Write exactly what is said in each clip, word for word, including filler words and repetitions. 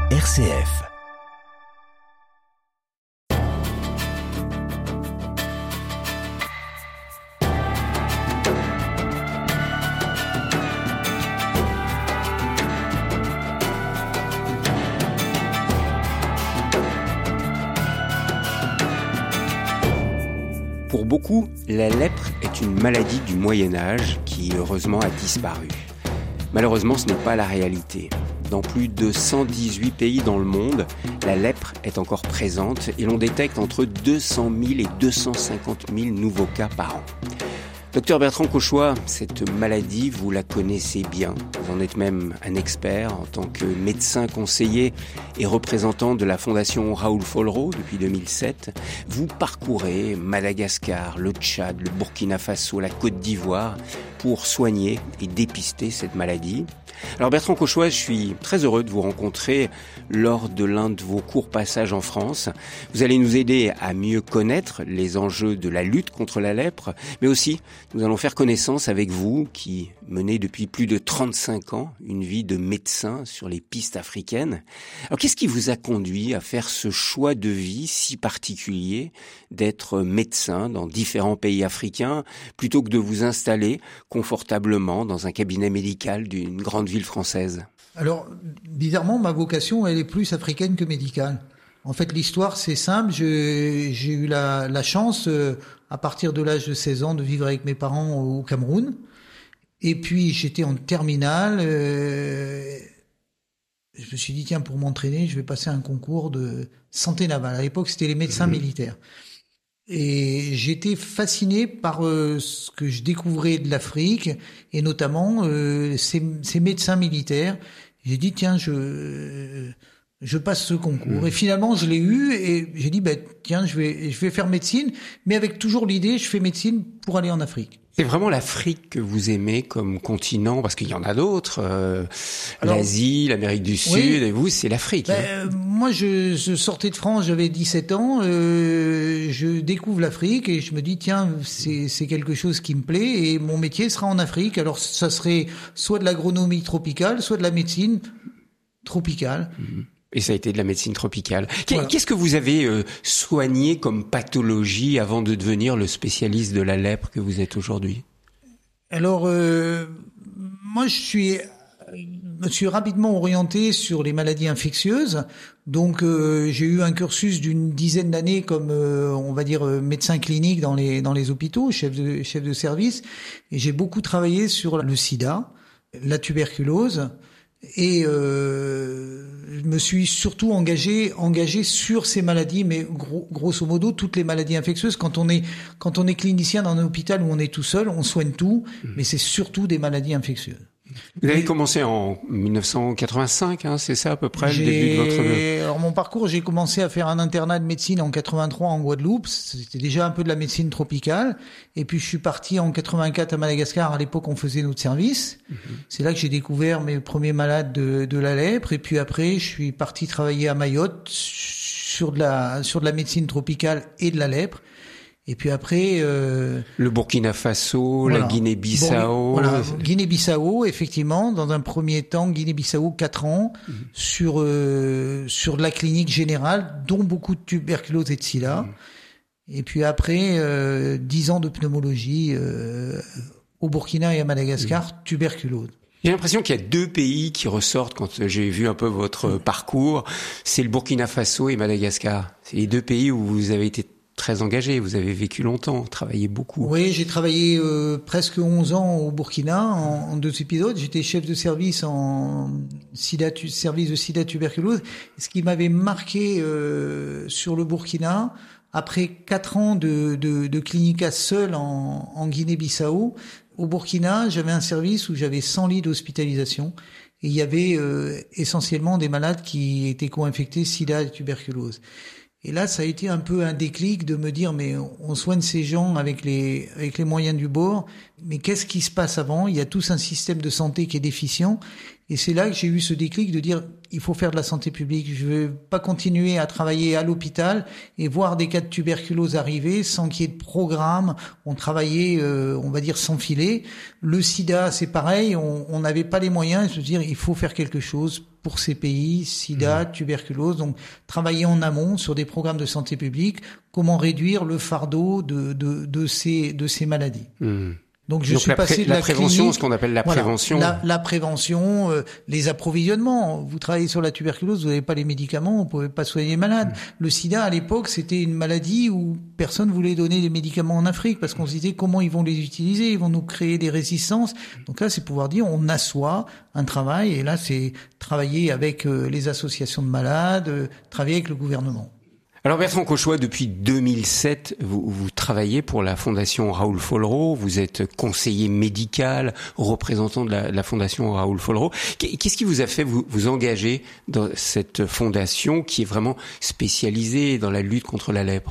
R C F. Pour beaucoup, la lèpre est une maladie du Moyen-Âge qui, heureusement, a disparu. Malheureusement, ce n'est pas la réalité. Dans plus de cent dix-huit pays dans le monde, la lèpre est encore présente et l'on détecte entre deux cent mille et deux cent cinquante mille nouveaux cas par an. Docteur Bertrand Cauchois, cette maladie, vous la connaissez bien. Vous en êtes même un expert en tant que médecin conseiller et représentant de la Fondation Raoul Follereau depuis deux mille sept. Vous parcourez Madagascar, le Tchad, le Burkina Faso, la Côte d'Ivoire pour soigner et dépister cette maladie. Alors Bertrand Cauchois, je suis très heureux de vous rencontrer lors de l'un de vos courts passages en France. Vous allez nous aider à mieux connaître les enjeux de la lutte contre la lèpre, mais aussi nous allons faire connaissance avec vous qui menez depuis plus de trente-cinq ans une vie de médecin sur les pistes africaines. Alors qu'est-ce qui vous a conduit à faire ce choix de vie si particulier d'être médecin dans différents pays africains plutôt que de vous installer confortablement dans un cabinet médical d'une grande ville française? Alors, bizarrement, ma vocation, elle est plus africaine que médicale. En fait, l'histoire, c'est simple. Je, j'ai eu la, la chance, euh, à partir de l'âge de seize ans, de vivre avec mes parents au Cameroun. Et puis, j'étais en terminale. Euh, je me suis dit, tiens, pour m'entraîner, je vais passer un concours de santé navale. À l'époque, c'était les médecins mmh. militaires. Et j'étais fasciné par euh, ce que je découvrais de l'Afrique, et notamment euh, ces, ces médecins militaires. J'ai dit, tiens, je... je passe ce concours. Mmh. Et finalement, je l'ai eu et j'ai dit, ben, tiens, je vais, je vais faire médecine, mais avec toujours l'idée, je fais médecine pour aller en Afrique. C'est vraiment l'Afrique que vous aimez comme continent, parce qu'il y en a d'autres, euh, Alors, l'Asie, l'Amérique du Sud, oui, et vous, c'est l'Afrique. Ben, hein. Moi, je, je sortais de France, j'avais dix-sept ans, euh, je découvre l'Afrique et je me dis, tiens, c'est, c'est quelque chose qui me plaît et mon métier sera en Afrique. Alors, ça serait soit de l'agronomie tropicale, soit de la médecine tropicale. Mmh. Et ça a été de la médecine tropicale. Voilà. Qu'est-ce que vous avez euh, soigné comme pathologie avant de devenir le spécialiste de la lèpre que vous êtes aujourd'hui? Alors, euh, moi, je suis, me suis rapidement orienté sur les maladies infectieuses. Donc, euh, j'ai eu un cursus d'une dizaine d'années comme, euh, on va dire, médecin clinique dans les dans les hôpitaux, chef de chef de service. Et j'ai beaucoup travaillé sur le sida, la tuberculose. Et euh, je me suis surtout engagé engagé sur ces maladies, mais gros, grosso modo toutes les maladies infectieuses. Quand on est quand on est clinicien dans un hôpital où on est tout seul, on soigne tout, mmh. mais c'est surtout des maladies infectieuses. Vous avez commencé en dix-neuf cent quatre-vingt-cinq, hein, c'est ça à peu près j'ai... le début de votre... Alors mon parcours, j'ai commencé à faire un internat de médecine en quatre-vingt-trois en Guadeloupe. C'était déjà un peu de la médecine tropicale. Et puis je suis parti en quatre-vingt-quatre à Madagascar. À l'époque, on faisait notre service. Mm-hmm. C'est là que j'ai découvert mes premiers malades de, de la lèpre. Et puis après, je suis parti travailler à Mayotte sur de la sur de la médecine tropicale et de la lèpre. Et puis après... Euh, le Burkina Faso, voilà. La Guinée-Bissau... Bon, voilà, Guinée-Bissau, effectivement, dans un premier temps, Guinée-Bissau, quatre ans, mmh. sur euh, sur de la clinique générale, dont beaucoup de tuberculose et de sida. Mmh. Et puis après, euh, dix ans de pneumologie euh, au Burkina et à Madagascar, mmh. tuberculose. J'ai l'impression qu'il y a deux pays qui ressortent quand j'ai vu un peu votre parcours. C'est le Burkina Faso et Madagascar. C'est les deux pays où vous avez été très engagé, vous avez vécu longtemps, travaillé beaucoup. Oui, j'ai travaillé euh, presque onze ans au Burkina, en, en deux épisodes. J'étais chef de service en sida, service de sida tuberculose. Ce qui m'avait marqué euh, sur le Burkina, après quatre ans de, de, de clinica seul en, en Guinée-Bissau, au Burkina, j'avais un service où j'avais cent lits d'hospitalisation. Et il y avait euh, essentiellement des malades qui étaient co-infectés sida et tuberculose. Et là, ça a été un peu un déclic de me dire, mais on soigne ces gens avec les avec les moyens du bord, mais qu'est-ce qui se passe avant? Il y a tout un système de santé qui est déficient. Et c'est là que j'ai eu ce déclic de dire, il faut faire de la santé publique. Je veux pas continuer à travailler à l'hôpital et voir des cas de tuberculose arriver sans qu'il y ait de programme. On travaillait, euh, on va dire, sans filet. Le sida, c'est pareil. On n'avait pas les moyens. Je veux dire, il faut faire quelque chose pour ces pays, sida, mmh. tuberculose. Donc, travailler en amont sur des programmes de santé publique. Comment réduire le fardeau de, de, de ces, de ces maladies. Mmh. Donc je Donc suis la passé pré- de la, la prévention, clinique, ce qu'on appelle la voilà, prévention. La, la prévention, euh, les approvisionnements. Vous travaillez sur la tuberculose, vous n'avez pas les médicaments, vous pouvez pas soigner les malades. Mmh. Le sida, à l'époque, c'était une maladie où personne voulait donner les médicaments en Afrique parce qu'on se disait comment ils vont les utiliser, ils vont nous créer des résistances. Donc là, c'est pouvoir dire on assoit un travail et là, c'est travailler avec euh, les associations de malades, euh, travailler avec le gouvernement. Alors Bertrand Cauchois, depuis deux mille sept, vous, vous travaillez pour la Fondation Raoul Follereau, vous êtes conseiller médical, représentant de la, de la Fondation Raoul Follereau. Qu'est-ce qui vous a fait vous, vous engager dans cette fondation qui est vraiment spécialisée dans la lutte contre la lèpre ?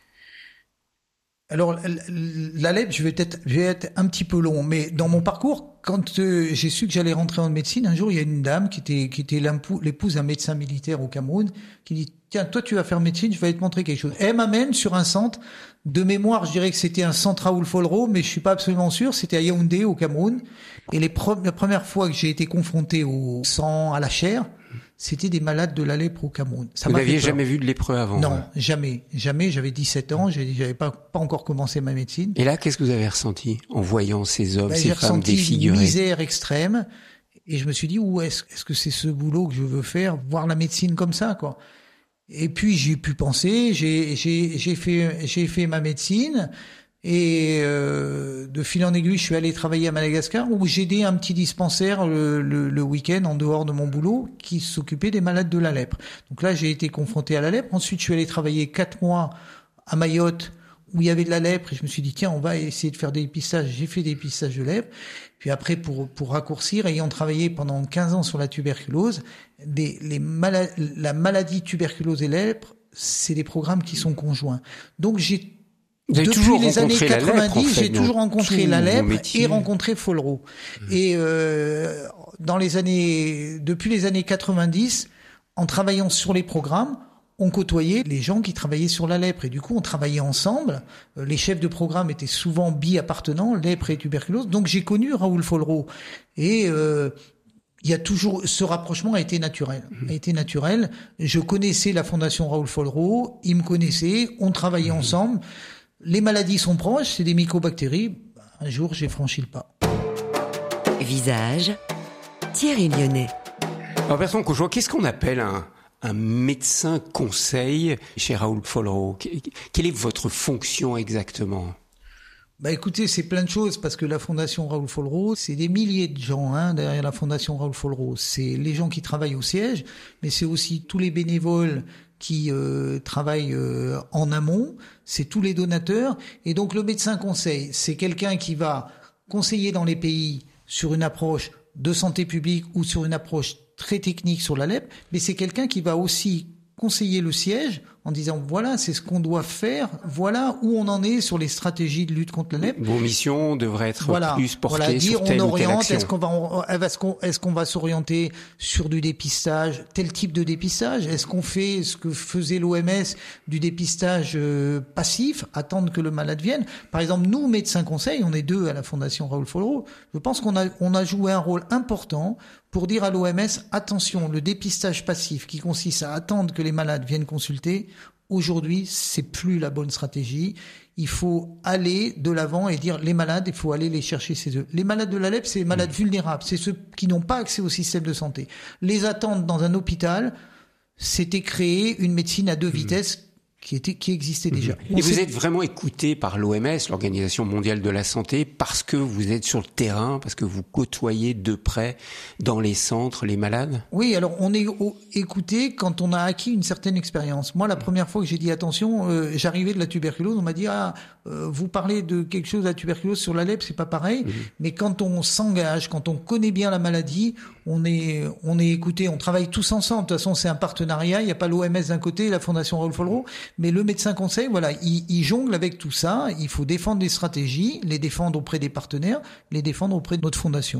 Alors, la lèpre, je vais peut-être, je vais être un petit peu long, mais dans mon parcours, quand euh, j'ai su que j'allais rentrer en médecine, un jour, il y a une dame qui était, qui était l'épouse d'un médecin militaire au Cameroun, qui dit, tiens, toi, tu vas faire médecine, je vais te montrer quelque chose. Elle m'amène sur un centre de mémoire, je dirais que c'était un centre Raoul Follereau, mais je suis pas absolument sûr, c'était à Yaoundé, au Cameroun. Et les pre- la première fois que j'ai été confronté au sang, à la chair, c'était des malades de la lèpre au Cameroun. Ça Vous m'a n'aviez fait peur. jamais vu de lépreux avant? Non, hein. jamais, jamais. J'avais dix-sept ans, j'avais pas, pas encore commencé ma médecine. Et là, qu'est-ce que vous avez ressenti en voyant ces hommes, Ben, ces j'ai femmes ressenti défigurées? une misère extrême. Et je me suis dit, où est-ce, est-ce que c'est ce boulot que je veux faire, voir la médecine comme ça, quoi. Et puis j'ai pu penser, j'ai j'ai j'ai fait j'ai fait ma médecine et euh, de fil en aiguille, je suis allé travailler à Madagascar où j'aidais un petit dispensaire le, le, le week-end en dehors de mon boulot qui s'occupait des malades de la lèpre. Donc là, j'ai été confronté à la lèpre. Ensuite, je suis allé travailler quatre mois à Mayotte où il y avait de la lèpre et je me suis dit tiens, on va essayer de faire des dépistages. J'ai fait des dépistages de lèpre. Puis après, pour pour raccourcir, ayant travaillé pendant quinze ans sur la tuberculose, des, les mala- la maladie tuberculose et lèpre, c'est des programmes qui sont conjoints. Donc j'ai Vous avez depuis toujours les années rencontré la lèpre, quatre-vingt-dix, en fait, j'ai dans toujours rencontré tous la vos lèpre métiers. et rencontré Follereau. Mmh. Et euh, dans les années, depuis les années quatre-vingt-dix, en travaillant sur les programmes, on côtoyait les gens qui travaillaient sur la lèpre et du coup on travaillait ensemble. Les chefs de programme étaient souvent bi-appartenants, lèpre et tuberculose. Donc j'ai connu Raoul Follereau et euh, il y a toujours ce rapprochement a été naturel, a été naturel. Je connaissais la Fondation Raoul Follereau, il me connaissait, on travaillait mmh. ensemble. Les maladies sont proches, c'est des mycobactéries. Un jour j'ai franchi le pas. Visage, Thierry Lyonnais. Alors Bertrand Cauchois, qu'est-ce qu'on appelle un un médecin conseil chez Raoul Follereau? Quelle est votre fonction exactement? Bah écoutez, c'est plein de choses parce que la Fondation Raoul Follereau, c'est des milliers de gens hein, derrière la Fondation Raoul Follereau. C'est les gens qui travaillent au siège, mais c'est aussi tous les bénévoles qui euh, travaillent euh, en amont, c'est tous les donateurs. Et donc le médecin conseil, c'est quelqu'un qui va conseiller dans les pays sur une approche de santé publique ou sur une approche très technique sur la lèpre, mais c'est quelqu'un qui va aussi conseiller le siège en disant voilà, c'est ce qu'on doit faire, voilà où on en est sur les stratégies de lutte contre la lèpre. Vos missions devraient être voilà, plus portées voilà, dire, sur telle on ou telle oriente, action. Est-ce qu'on va, est-ce qu'on, est-ce qu'on va s'orienter sur du dépistage, tel type de dépistage? Est-ce qu'on fait ce que faisait l'O M S, du dépistage euh, passif, attendre que le malade vienne? Par exemple, nous, médecins conseils, on est deux à la Fondation Raoul Follereau. Je pense qu'on a, on a joué un rôle important pour dire à l'O M S, attention, le dépistage passif qui consiste à attendre que les malades viennent consulter, aujourd'hui, c'est plus la bonne stratégie. Il faut aller de l'avant et dire les malades, il faut aller les chercher chez eux. Les malades de la lèpre, c'est les malades vulnérables, c'est ceux qui n'ont pas accès au système de santé. Les attendre dans un hôpital, c'était créer une médecine à deux vitesses qui était, qui existait déjà. Et vous êtes vraiment écouté par l'O M S, l'Organisation mondiale de la santé, parce que vous êtes sur le terrain, parce que vous côtoyez de près dans les centres les malades? Oui, alors on est écouté quand on a acquis une certaine expérience. Moi, la première fois que j'ai dit attention, euh, j'arrivais de la tuberculose, on m'a dit ah, euh, vous parlez de quelque chose de la tuberculose sur la lèpre, c'est pas pareil. Mmh. Mais quand on s'engage, quand on connaît bien la maladie, on est, on est écouté, on travaille tous ensemble. De toute façon, c'est un partenariat. Il n'y a pas l'O M S d'un côté, la Fondation Raoul Follereau. Mais le médecin conseil, voilà, il, il jongle avec tout ça. Il faut défendre les stratégies, les défendre auprès des partenaires, les défendre auprès de notre fondation.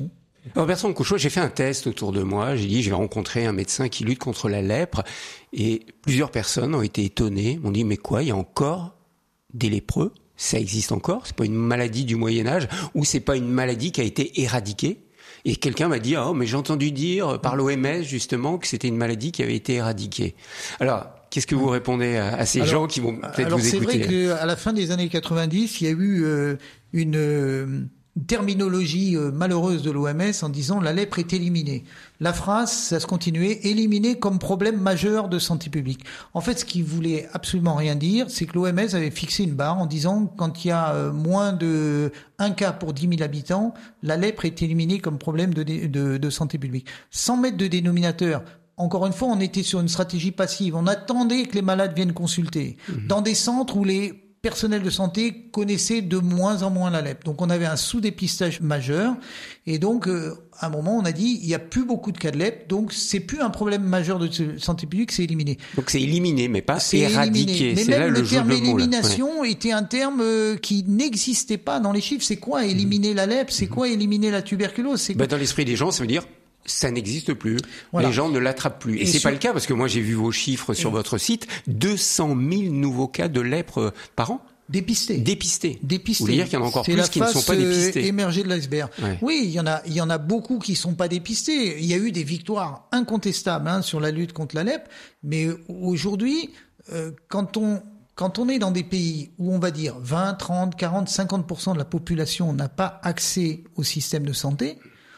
Alors, Bertrand Cauchois, j'ai fait un test autour de moi. J'ai dit, je vais rencontrer un médecin qui lutte contre la lèpre. Et plusieurs personnes ont été étonnées, m'ont dit, mais quoi, il y a encore des lépreux? Ça existe encore? C'est pas une maladie du Moyen-Âge? Ou c'est pas une maladie qui a été éradiquée? Et quelqu'un m'a dit, oh, mais j'ai entendu dire par l'O M S, justement, que c'était une maladie qui avait été éradiquée. Alors, qu'est-ce que vous répondez à, à ces alors, gens qui vont peut-être vous écouter? Alors, c'est vrai qu'à la fin des années quatre-vingt-dix, il y a eu euh, une... Euh, terminologie euh, malheureuse de l'O M S en disant la lèpre est éliminée. La phrase, ça se continuait, éliminée comme problème majeur de santé publique. En fait, ce qui voulait absolument rien dire, c'est que l'O M S avait fixé une barre en disant quand il y a euh, moins de un cas pour dix mille habitants, la lèpre est éliminée comme problème de, de, de santé publique. Sans mettre de dénominateur. Encore une fois, on était sur une stratégie passive. On attendait que les malades viennent consulter. Mmh. Dans des centres où les personnel de santé connaissait de moins en moins la lèpre. Donc on avait un sous-dépistage majeur et donc euh, à un moment on a dit il y a plus beaucoup de cas de lèpre, donc c'est plus un problème majeur de santé publique, c'est éliminé. Donc c'est éliminé mais pas c'est éradiqué. Mais c'est même là le, le terme jeu de mots, élimination ouais. était un terme euh, qui n'existait pas dans les chiffres. C'est quoi éliminer mmh. la lèpre? C'est mmh. quoi éliminer la tuberculose? C'est bah, dans l'esprit des gens, ça veut dire ça n'existe plus. Voilà. Les gens ne l'attrapent plus. Et, Et c'est sur... pas le cas parce que moi j'ai vu vos chiffres sur Et... votre site, deux cent mille nouveaux cas de lèpre par an. Dépistés. Dépistés. Dépistés. Vous voulez dire qu'il y en a encore c'est plus qui ne sont pas dépistés. C'est émergé de l'iceberg. Ouais. Oui, il y en a, il y en a beaucoup qui sont pas dépistés. Il y a eu des victoires incontestables hein, sur la lutte contre la lèpre, mais aujourd'hui, euh, quand on quand on est dans des pays où on va dire vingt, trente, quarante, cinquante pour cent de la population n'a pas accès au système de santé,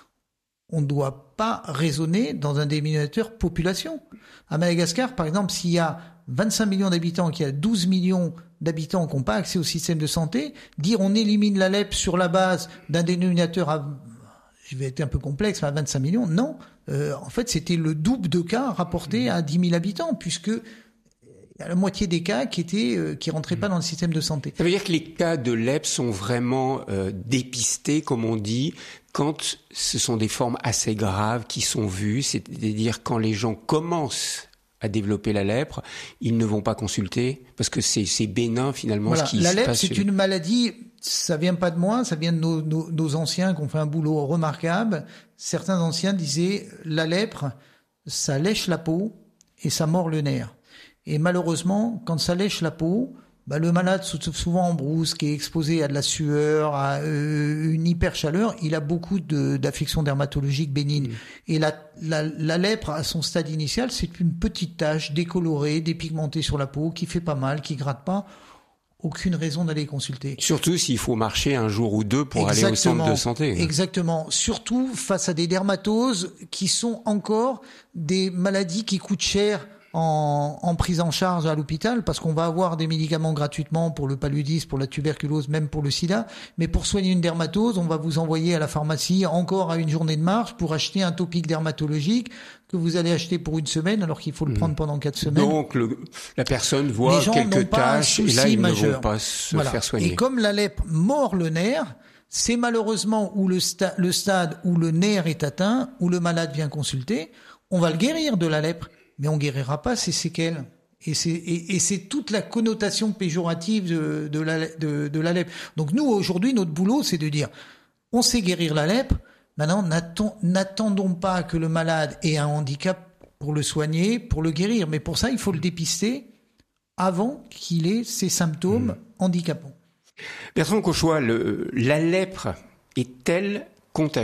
on ne doit pas raisonner dans un dénominateur population. À Madagascar, par exemple, s'il y a vingt-cinq millions d'habitants, qu'il y a douze millions d'habitants qui n'ont pas accès au système de santé, dire on élimine la lèpre sur la base d'un dénominateur à, je vais être un peu complexe, mais à vingt-cinq millions, non. Euh, en fait, c'était le double de cas rapportés à dix mille habitants, puisque il y a la moitié des cas qui étaient euh, qui rentraient pas dans le système de santé. Ça veut dire que les cas de lèpre sont vraiment euh, dépistés, comme on dit, quand ce sont des formes assez graves qui sont vues, c'est-à-dire quand les gens commencent à développer la lèpre, ils ne vont pas consulter parce que c'est, c'est bénin finalement voilà. ce qui la se lèpre, passe. La lèpre, c'est une maladie, ça vient pas de moi, ça vient de nos, nos, nos anciens qui ont fait un boulot remarquable. Certains anciens disaient la lèpre, ça lèche la peau et ça mord le nerf. Et malheureusement, quand ça lèche la peau, bah, le malade, souvent en brousse, qui est exposé à de la sueur, à euh, une hyperchaleur, il a beaucoup de, d'affections dermatologiques bénignes. Mmh. Et la, la, la lèpre, à son stade initial, c'est une petite tache décolorée, dépigmentée sur la peau, qui fait pas mal, qui gratte pas. Aucune raison d'aller consulter. Surtout s'il faut marcher un jour ou deux pour Exactement. aller au centre de santé. Exactement. Surtout face à des dermatoses qui sont encore des maladies qui coûtent cher En, en prise en charge à l'hôpital, parce qu'on va avoir des médicaments gratuitement pour le paludisme, pour la tuberculose, même pour le sida. Mais pour soigner une dermatose, on va vous envoyer à la pharmacie encore à une journée de marche pour acheter un topique dermatologique que vous allez acheter pour une semaine alors qu'il faut le prendre pendant quatre semaines. Donc le, la personne voit quelques taches et là ils majeur. ne vont pas se voilà. faire soigner. Et comme la lèpre mord le nerf, c'est malheureusement où le, sta- le stade où le nerf est atteint, où le malade vient consulter, on va le guérir de la lèpre. Mais on guérira pas ses séquelles. Et c'est, et, et c'est toute la connotation péjorative de, de, la, de, de la lèpre. Donc nous, aujourd'hui, notre boulot, c'est de dire, on sait guérir la lèpre, maintenant, n'attend, n'attendons pas que le malade ait un handicap pour le soigner, pour le guérir. Mais pour ça, il faut le dépister avant qu'il ait ces symptômes mmh. handicapants. Bertrand Cauchois, le, la lèpre est-elle contagieuse ?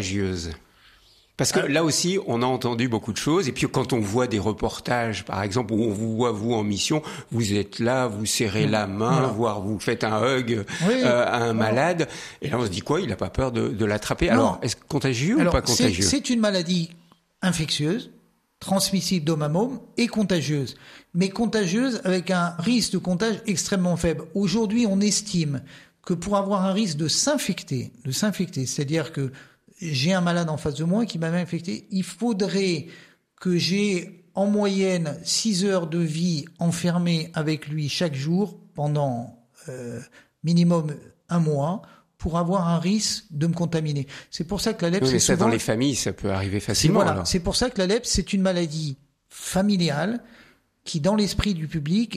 Parce que là aussi, on a entendu beaucoup de choses. Et puis quand on voit des reportages, par exemple, où on vous voit, vous, en mission, vous êtes là, vous serrez la main, voilà. voire vous faites un hug oui, euh, à un voilà. malade. Et là, on se dit quoi ? Il n'a pas peur de, de l'attraper. Non. Alors, est-ce contagieux Alors, ou pas contagieux ? c'est, c'est une maladie infectieuse, transmissible d'homme à homme et contagieuse. Mais contagieuse avec un risque de contagion extrêmement faible. Aujourd'hui, on estime que pour avoir un risque de s'infecter, de s'infecter, c'est-à-dire que j'ai un malade en face de moi qui m'avait infecté, il faudrait que j'ai en moyenne six heures de vie enfermée avec lui chaque jour pendant euh, minimum un mois pour avoir un risque de me contaminer. C'est pour ça que la lèpre... Oui, mais c'est ça, souvent... dans les familles, ça peut arriver facilement. Voilà, alors. C'est pour ça que la lèpre, c'est une maladie familiale qui, dans l'esprit du public,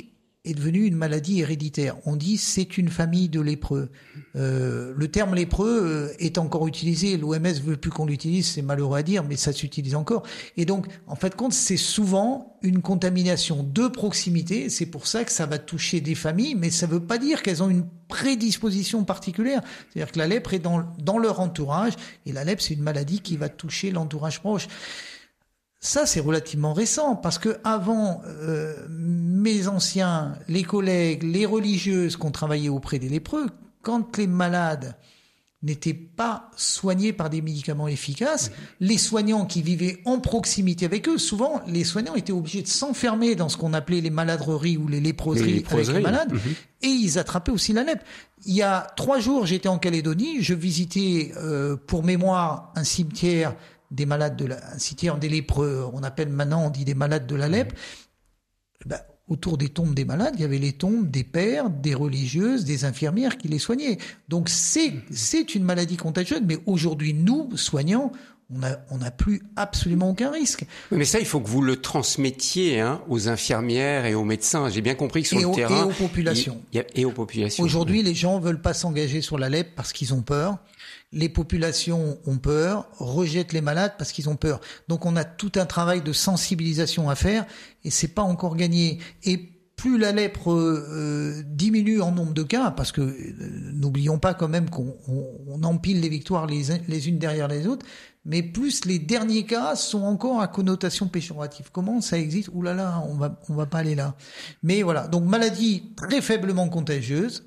est devenue une maladie héréditaire. On dit c'est une famille de lépreux. Euh, le terme lépreux est encore utilisé. L'O M S veut plus qu'on l'utilise, c'est malheureux à dire, mais ça s'utilise encore. Et donc, en fait, compte, c'est souvent une contamination de proximité. C'est pour ça que ça va toucher des familles, mais ça veut pas dire qu'elles ont une prédisposition particulière. C'est-à-dire que la lèpre est dans, dans leur entourage, et la lèpre, c'est une maladie qui va toucher l'entourage proche. Ça, c'est relativement récent, parce que avant, euh, mes anciens, les collègues, les religieuses qui ont travaillé auprès des lépreux, quand les malades n'étaient pas soignés par des médicaments efficaces, mmh. les soignants qui vivaient en proximité avec eux, souvent, les soignants étaient obligés de s'enfermer dans ce qu'on appelait les maladreries ou les léproseries, les léproseries avec les malades, mmh. et ils attrapaient aussi la lèpre. Il y a trois jours, j'étais en Calédonie, je visitais, euh, pour mémoire, un cimetière des malades de la, un cimetière des lépreux, on appelle maintenant, on dit des malades de la lèpre. Ben, autour des tombes des malades, il y avait les tombes des pères, des religieuses, des infirmières qui les soignaient. Donc c'est, c'est une maladie contagieuse, mais aujourd'hui, nous, soignants, on a, on n'a plus absolument aucun risque. Oui, mais ça, il faut que vous le transmettiez, hein, aux infirmières et aux médecins. J'ai bien compris que sur et le au, terrain... Et aux populations. Il y a, et aux populations. Aujourd'hui, les gens veulent pas s'engager sur la lèpre parce qu'ils ont peur. Les populations ont peur, rejettent les malades parce qu'ils ont peur. Donc on a tout un travail de sensibilisation à faire et c'est pas encore gagné. Et plus la lèpre euh, diminue en nombre de cas, parce que euh, n'oublions pas quand même qu'on on, on empile les victoires les, les unes derrière les autres, mais plus les derniers cas sont encore à connotation péjorative. Comment ça existe ? Ouh là là, on va on va pas aller là. Mais voilà, donc maladie très faiblement contagieuse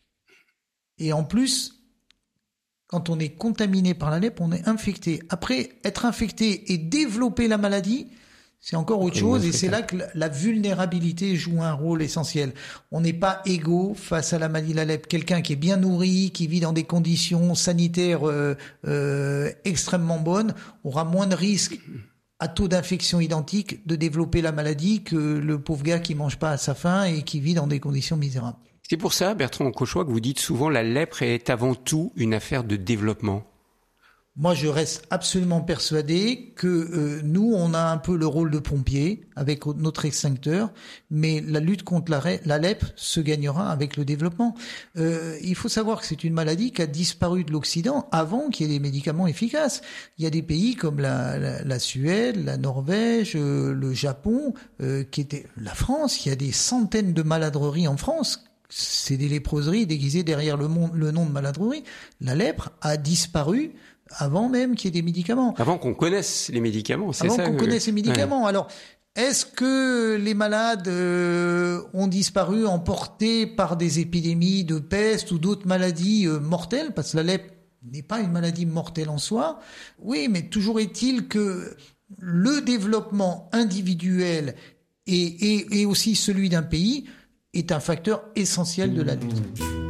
et en plus, quand on est contaminé par la lèpre, on est infecté. Après, être infecté et développer la maladie, c'est encore autre chose. Et c'est là que la vulnérabilité joue un rôle essentiel. On n'est pas égaux face à la maladie de la lèpre. Quelqu'un qui est bien nourri, qui vit dans des conditions sanitaires euh, euh, extrêmement bonnes, aura moins de risques à taux d'infection identique de développer la maladie que le pauvre gars qui mange pas à sa faim et qui vit dans des conditions misérables. C'est pour ça, Bertrand Cauchois, que vous dites souvent la lèpre est avant tout une affaire de développement. Moi, je reste absolument persuadé que euh, nous, on a un peu le rôle de pompier avec notre extincteur, mais la lutte contre la, la lèpre se gagnera avec le développement. Euh, il faut savoir que c'est une maladie qui a disparu de l'Occident avant qu'il y ait des médicaments efficaces. Il y a des pays comme la, la, la Suède, la Norvège, euh, le Japon, euh, qui étaient la France. Il y a des centaines de maladreries en France. C'est des léproseries déguisées derrière le, mon- le nom de maladrerie. La lèpre a disparu avant même qu'il y ait des médicaments. Avant qu'on connaisse les médicaments, c'est avant ça. Avant qu'on que... connaisse les médicaments. Ouais. Alors, est-ce que les malades euh, ont disparu emportés par des épidémies de peste ou d'autres maladies euh, mortelles ? Parce que la lèpre n'est pas une maladie mortelle en soi. Oui, mais toujours est-il que le développement individuel et, et, et aussi celui d'un pays est un facteur essentiel de la lutte.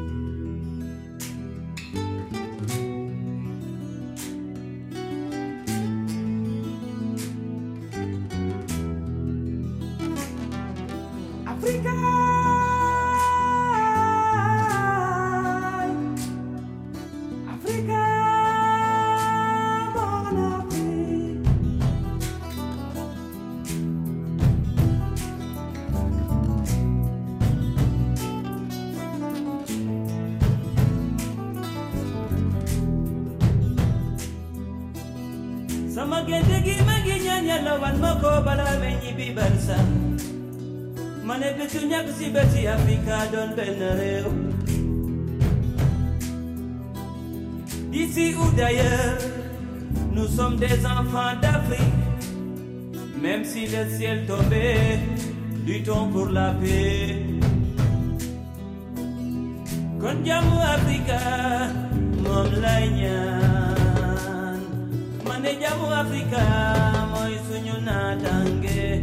Africa, Africa, mon Afrique. Sama gende gi magi ñaan Yàlla wan ma ko bala me ñibbi barsa mané betu ñak si beti Afrika doon benn réew. D'ici ou d'ailleurs, nous sommes des enfants d'Afrique. Même si le ciel tombait, luttons pour la paix. Kon jàmmu Afrika moom lay ñaan. Mané jàmmu Afrika mooy suñu naataange.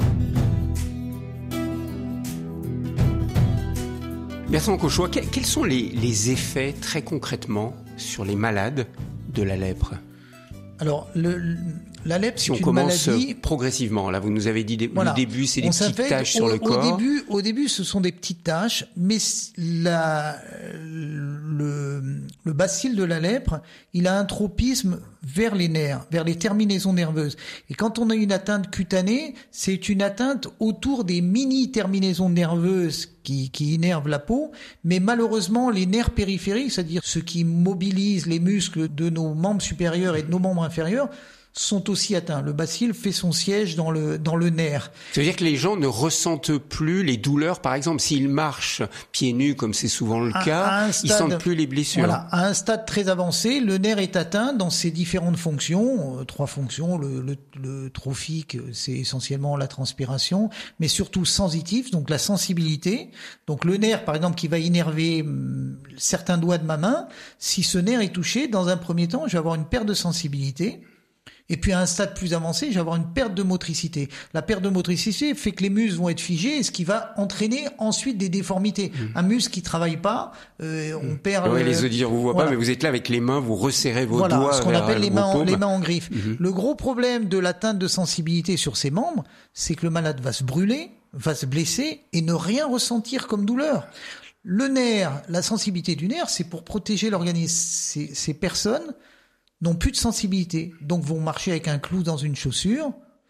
Bertrand Cauchois, quels sont les, les effets très concrètement sur les malades de la lèpre ? Alors, le, le, la lèpre, si c'est on une commence maladie... progressivement, là, vous nous avez dit, voilà. le début, c'est des on petites taches au, sur le au corps. Début, au début, ce sont des petites taches, mais la, le, le bacille de la lèpre, il a un tropisme vers les nerfs, vers les terminaisons nerveuses. Et quand on a une atteinte cutanée, c'est une atteinte autour des mini-terminaisons nerveuses qui, qui innervent la peau, mais malheureusement, les nerfs périphériques, c'est-à-dire ceux qui mobilisent les muscles de nos membres supérieurs et de nos membres inférieurs, sont aussi atteints. Le bacille fait son siège dans le dans le nerf. Ça veut dire que les gens ne ressentent plus les douleurs, par exemple, s'ils marchent pieds nus, comme c'est souvent le à, cas, à stade, ils sentent plus les blessures. Voilà, à un stade très avancé, le nerf est atteint dans ses différentes fonctions, euh, trois fonctions. Le, le, le trophique, c'est essentiellement la transpiration, mais surtout sensitif, donc la sensibilité. Donc le nerf, par exemple, qui va innerver hum, certains doigts de ma main, si ce nerf est touché, dans un premier temps, je vais avoir une perte de sensibilité. Et puis à un stade plus avancé, je vais avoir une perte de motricité. La perte de motricité fait que les muscles vont être figés, ce qui va entraîner ensuite des déformités. Mmh. Un muscle qui travaille pas, euh, on mmh. perd. Ouais, le... les auditeurs vous voient voilà. pas, mais vous êtes là avec les mains, vous resserrez vos voilà, doigts. Ce qu'on vers appelle les mains, en, paumes. les mains en griffe. Mmh. Mmh. Le gros problème de l'atteinte de sensibilité sur ses membres, c'est que le malade va se brûler, va se blesser et ne rien ressentir comme douleur. Le nerf, la sensibilité du nerf, c'est pour protéger l'organisme. Ces, ces personnes n'ont plus de sensibilité, donc vont marcher avec un clou dans une chaussure.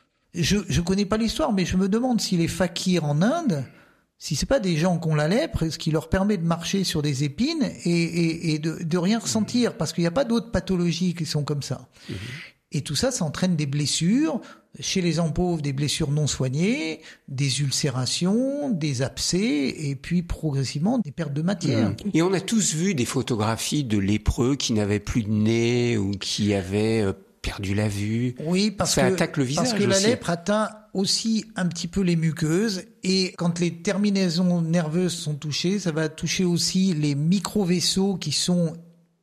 Je je connais pas l'histoire, mais je me demande si les fakirs en Inde, si c'est pas des gens qui ont la lèpre, ce qui leur permet de marcher sur des épines et, et, et de, de rien ressentir, parce qu'il n'y a pas d'autres pathologies qui sont comme ça. Mmh. Et tout ça, ça entraîne des blessures, chez les gens pauvres, des blessures non soignées, des ulcérations, des abcès, et puis progressivement des pertes de matière. Mmh. Et on a tous vu des photographies de lépreux qui n'avaient plus de nez ou qui avaient euh, perdu la vue. Oui, parce ça que, attaque le visage parce que la aussi. lèpre atteint aussi un petit peu les muqueuses, et quand les terminaisons nerveuses sont touchées, ça va toucher aussi les micro-vaisseaux qui sont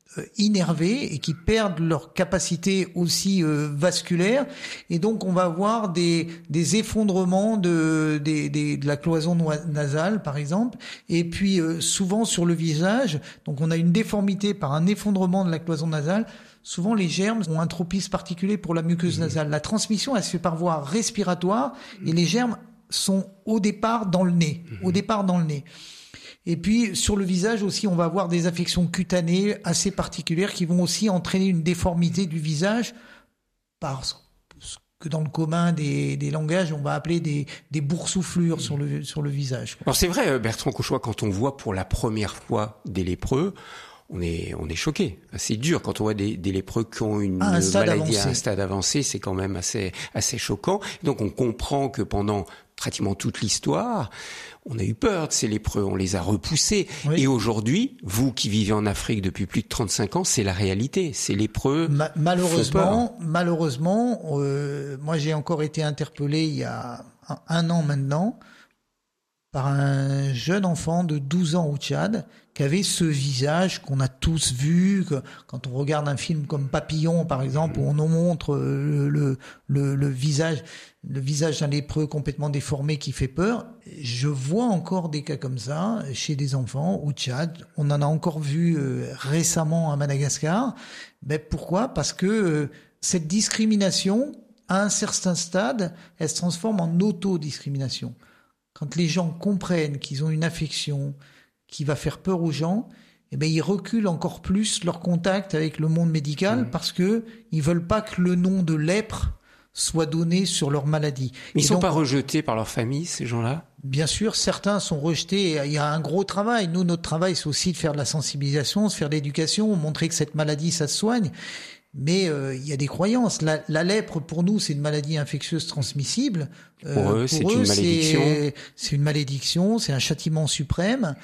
innervés et qui perdent leur capacité aussi euh, vasculaire, et donc on va avoir des des effondrements de des, des de la cloison nasale par exemple, et puis euh, souvent sur le visage, donc on a une déformité par un effondrement de la cloison nasale. Souvent les germes ont un tropisme particulier pour la muqueuse nasale. La transmission, elle se fait par voie respiratoire, et les germes sont au départ dans le nez, au départ dans le nez. Et puis sur le visage aussi, on va avoir des affections cutanées assez particulières qui vont aussi entraîner une déformité du visage par ce que dans le commun des, des langages, on va appeler des, des boursouflures sur le, sur le visage. Alors c'est vrai, Bertrand Cauchois, quand on voit pour la première fois des lépreux, on est, on est choqué. C'est dur quand on voit des, des lépreux qui ont une à maladie avancé. à un stade avancé, c'est quand même assez, assez choquant. Donc on comprend que pendant pratiquement toute l'histoire, on a eu peur de ces lépreux, on les a repoussés. Oui. Et aujourd'hui, vous qui vivez en Afrique depuis plus de trente-cinq ans, c'est la réalité. Ces lépreux Ma- malheureusement, malheureusement, euh, moi j'ai encore été interpellé il y a un, un an maintenant par un jeune enfant de douze ans au Tchad qui avait ce visage qu'on a tous vu, que quand on regarde un film comme Papillon par exemple, où on nous montre le, le, le, le visage, le visage d'un lépreux complètement déformé qui fait peur. Je vois encore des cas comme ça chez des enfants au Tchad. On en a encore vu euh, récemment à Madagascar. Mais pourquoi ? Parce que euh, cette discrimination, à un certain stade, elle se transforme en autodiscrimination. Quand les gens comprennent qu'ils ont une affection qui va faire peur aux gens, eh ben ils reculent encore plus leur contact avec le monde médical, mmh. parce que ils veulent pas que le nom de lèpre soit donné sur leur maladie. Mais ils Et sont donc, pas rejetés par leur famille, ces gens-là ? Bien sûr, certains sont rejetés. Il y a un gros travail. Nous, notre travail, c'est aussi de faire de la sensibilisation, de faire de l'éducation, montrer que cette maladie, ça se soigne. Mais euh, il y a des croyances. La, la lèpre, pour nous, c'est une maladie infectieuse transmissible. Euh, pour eux, pour c'est eux, une malédiction. C'est, c'est une malédiction, c'est un châtiment suprême.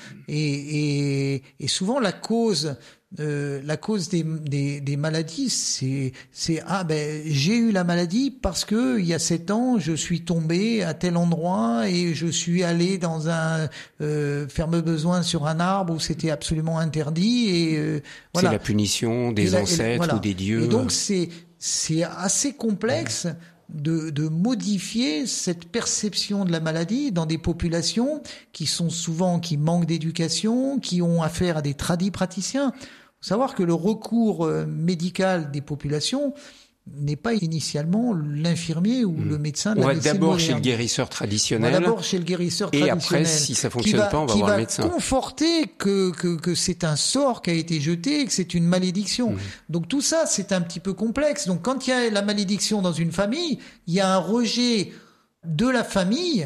Et, et, et souvent, la cause, euh, la cause des, des, des maladies, c'est, c'est ah ben j'ai eu la maladie parce que il y a sept ans, je suis tombé à tel endroit et je suis allé dans un euh, faire mes besoins sur un arbre où c'était absolument interdit. Et euh, voilà. C'est la punition des la, ancêtres voilà. ou des dieux. Et donc c'est c'est assez complexe. Ouais. De, de modifier cette perception de la maladie dans des populations qui sont souvent, qui manquent d'éducation, qui ont affaire à des tradis praticiens. Il faut savoir que le recours médical des populations n'est pas initialement l'infirmier ou mmh. le médecin de on la va médecine d'abord moderne. chez le guérisseur traditionnel. On va d'abord chez le guérisseur et traditionnel. Et après, si ça fonctionne va, pas, on va voir va le médecin. Qui va conforter que, que, que c'est un sort qui a été jeté et que c'est une malédiction. Mmh. Donc tout ça, c'est un petit peu complexe. Donc quand il y a la malédiction dans une famille, il y a un rejet de la famille.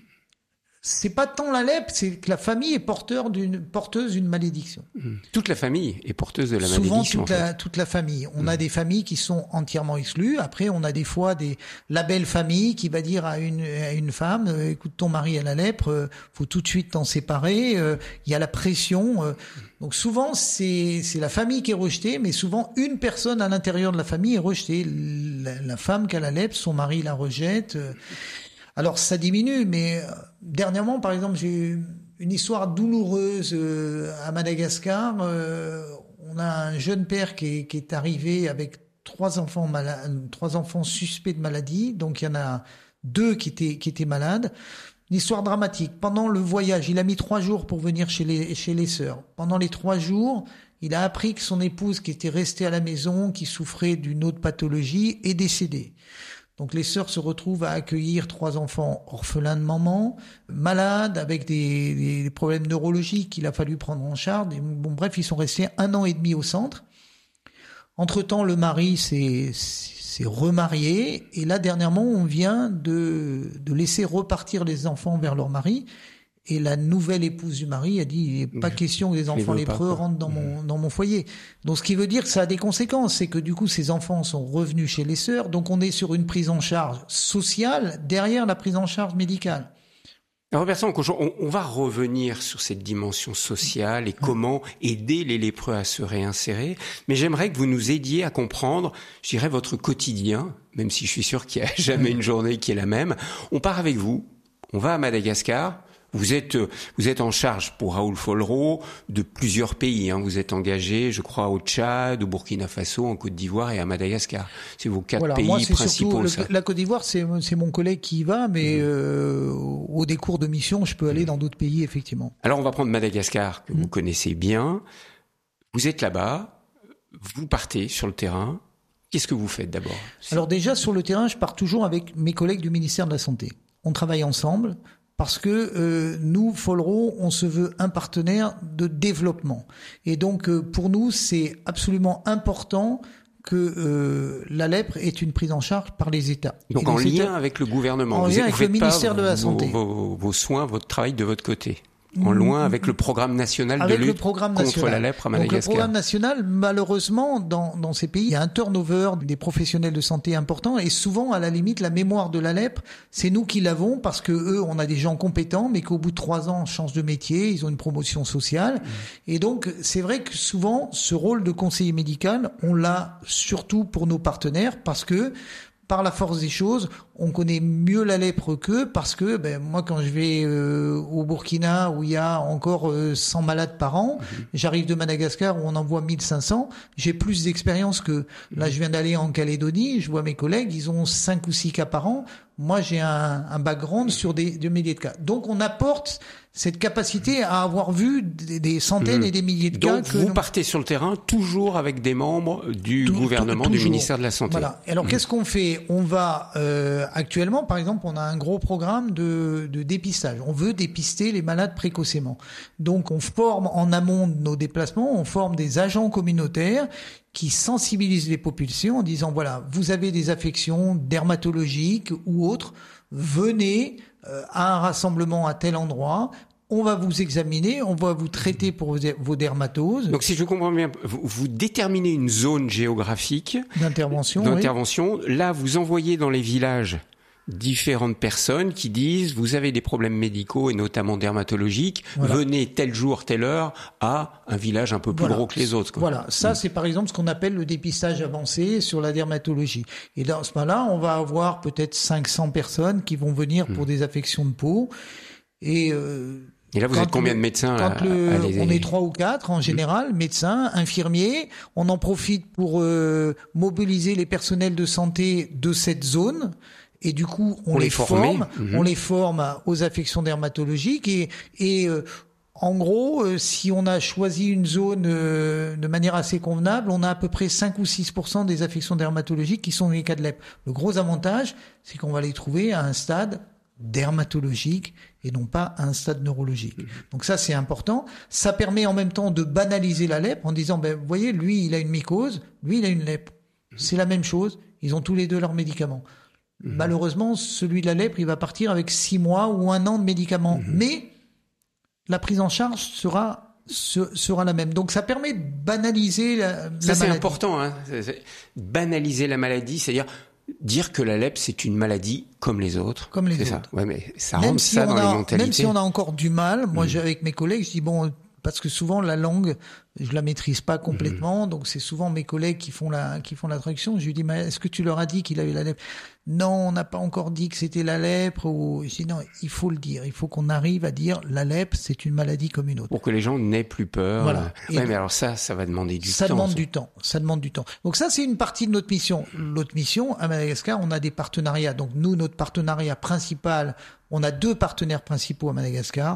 C'est pas tant la lèpre, c'est que la famille est porteur d'une, porteuse d'une malédiction. Toute la famille est porteuse de la Souvent, malédiction. Souvent, toute, en fait. toute la famille. On mmh. a des familles qui sont entièrement exclues. Après, on a des fois des, la belle famille qui va dire à une, à une femme, euh, écoute, ton mari a la lèpre, euh, faut tout de suite t'en séparer, euh, il y a la pression. Euh. Donc souvent, c'est, c'est la famille qui est rejetée, mais souvent, une personne à l'intérieur de la famille est rejetée. La, la femme qui a la lèpre, son mari la rejette. Euh. Alors ça diminue, mais euh, dernièrement, par exemple, j'ai eu une histoire douloureuse euh, à Madagascar. Euh, on a un jeune père qui est, qui est arrivé avec trois enfants malades, trois enfants suspects de maladie. Donc il y en a deux qui étaient qui étaient malades. Une histoire dramatique. Pendant le voyage, il a mis trois jours pour venir chez les chez les sœurs. Pendant les trois jours, il a appris que son épouse, qui était restée à la maison, qui souffrait d'une autre pathologie, est décédée. Donc les sœurs se retrouvent à accueillir trois enfants orphelins de maman, malades, avec des, des problèmes neurologiques qu'il a fallu prendre en charge. Et bon, bref, ils sont restés un an et demi au centre. Entre-temps, le mari s'est, s'est remarié. Et là, dernièrement, on vient de, de laisser repartir les enfants vers leur mari. Et la nouvelle épouse du mari a dit, il n'est pas question que les enfants lépreux rentrent dans mon, dans mon foyer. Donc, ce qui veut dire que ça a des conséquences. C'est que du coup, ces enfants sont revenus chez les sœurs. Donc, on est sur une prise en charge sociale derrière la prise en charge médicale. Alors, Bertrand, on, on va revenir sur cette dimension sociale et comment aider les lépreux à se réinsérer. Mais j'aimerais que vous nous aidiez à comprendre, je dirais, votre quotidien, même si je suis sûr qu'il n'y a jamais une journée qui est la même. On part avec vous. On va à Madagascar. Vous êtes, vous êtes en charge pour Raoul Follereau de plusieurs pays. Hein. Vous êtes engagé, je crois, au Tchad, au Burkina Faso, en Côte d'Ivoire et à Madagascar. C'est vos quatre voilà, pays moi, c'est principaux. Surtout, le, la Côte d'Ivoire, c'est, c'est mon collègue qui y va, mais mmh. euh, au décours de mission, je peux aller mmh. dans d'autres pays, effectivement. Alors, on va prendre Madagascar, que mmh. vous connaissez bien. Vous êtes là-bas, vous partez sur le terrain. Qu'est-ce que vous faites d'abord ? Alors déjà, sur le terrain, je pars toujours avec mes collègues du ministère de la Santé. On travaille ensemble. Parce que euh, nous, Follereau, on se veut un partenaire de développement. Et donc, euh, pour nous, c'est absolument important que euh, la lèpre est une prise en charge par les États. Donc, en lien États, avec le gouvernement. En vous lien avec le ministère de la vos, Santé. Vos, vos, vos soins, votre travail de votre côté. En loin avec le programme national avec de lutte contre national. la lèpre à Madagascar. Donc le programme national, malheureusement, dans, dans ces pays, il y a un turnover des professionnels de santé important et souvent, à la limite, la mémoire de la lèpre, c'est nous qui l'avons parce que eux, on a des gens compétents, mais qu'au bout de trois ans, on change de métier, ils ont une promotion sociale. Mmh. Et donc, c'est vrai que souvent, ce rôle de conseiller médical, on l'a surtout pour nos partenaires parce que par la force des choses, on connaît mieux la lèpre qu'eux parce que ben, moi, quand je vais euh, au Burkina où il y a encore euh, cent malades par an, mmh. j'arrive de Madagascar où on en voit mille cinq cents, j'ai plus d'expérience que... Là, je viens d'aller en Calédonie, je vois mes collègues, ils ont cinq ou six cas par an. Moi, j'ai un, un background sur des, des milliers de cas. Donc, on apporte cette capacité à avoir vu des, des centaines mmh. et des milliers de Donc, cas. Donc, vous non... partez sur le terrain toujours avec des membres du tout, gouvernement, tout, du ministère de la Santé. Voilà. Et alors, mmh. qu'est-ce qu'on fait ? On va euh, actuellement, par exemple, on a un gros programme de, de dépistage. On veut dépister les malades précocement. Donc, on forme en amont de nos déplacements, on forme des agents communautaires qui sensibilisent les populations en disant, voilà, vous avez des affections dermatologiques ou autres, venez euh, à un rassemblement à tel endroit, on va vous examiner, on va vous traiter pour vos, vos dermatoses. Donc, si je comprends bien, vous, vous déterminez une zone géographique d'intervention. D'intervention. Oui. Là, vous envoyez dans les villages différentes personnes qui disent vous avez des problèmes médicaux et notamment dermatologiques, voilà. Venez tel jour, telle heure à un village un peu plus voilà. gros que les autres. Quoi. Voilà, ça mmh. c'est par exemple ce qu'on appelle le dépistage avancé sur la dermatologie. Et dans ce cas-là, on va avoir peut-être cinq cents personnes qui vont venir mmh. pour des affections de peau. Et euh, Et là, vous êtes combien le, de médecins quand là, le, à les... On est trois ou quatre en général, mmh. médecins, infirmiers. On en profite pour euh, mobiliser les personnels de santé de cette zone. Et du coup, on, on les, les forme, mmh. on les forme aux affections dermatologiques et, et euh, En gros, euh, si on a choisi une zone euh, de manière assez convenable, on a à peu près cinq ou six pour cent des affections dermatologiques qui sont dans les cas de lèpre. Le gros avantage, c'est qu'on va les trouver à un stade dermatologique et non pas à un stade neurologique. Donc ça, c'est important. Ça permet en même temps de banaliser la lèpre en disant, ben, vous voyez, lui, il a une mycose, lui, il a une lèpre. C'est la même chose. Ils ont tous les deux leurs médicaments. Mmh. Malheureusement, celui de la lèpre, il va partir avec six mois ou un an de médicaments. Mmh. Mais la prise en charge sera sera la même. Donc ça permet de banaliser la, la maladie. Ça, c'est important, hein. C'est banaliser la maladie, c'est-à-dire dire que la lèpre, c'est une maladie comme les autres. Comme les c'est autres. Ça. Ouais, mais ça même rentre si ça on dans a, les mentalités. Même si on a encore du mal, moi, mmh. j'ai, avec mes collègues, je dis bon, parce que souvent la langue, je la maîtrise pas complètement, mmh. donc c'est souvent mes collègues qui font la qui font la traduction. Je lui dis, mais est-ce que tu leur as dit qu'il avait la lèpre? Non, on n'a pas encore dit que c'était la lèpre. Ou je dis non, il faut le dire. Il faut qu'on arrive à dire la lèpre, c'est une maladie comme une autre. Pour que les gens n'aient plus peur. Voilà. Ouais, mais alors ça, ça va demander du ça temps. Demande ça. du temps. Ça demande du temps. Donc ça, c'est une partie de notre mission. L'autre mission, à Madagascar, on a des partenariats. Donc nous, notre partenariat principal, on a deux partenaires principaux à Madagascar.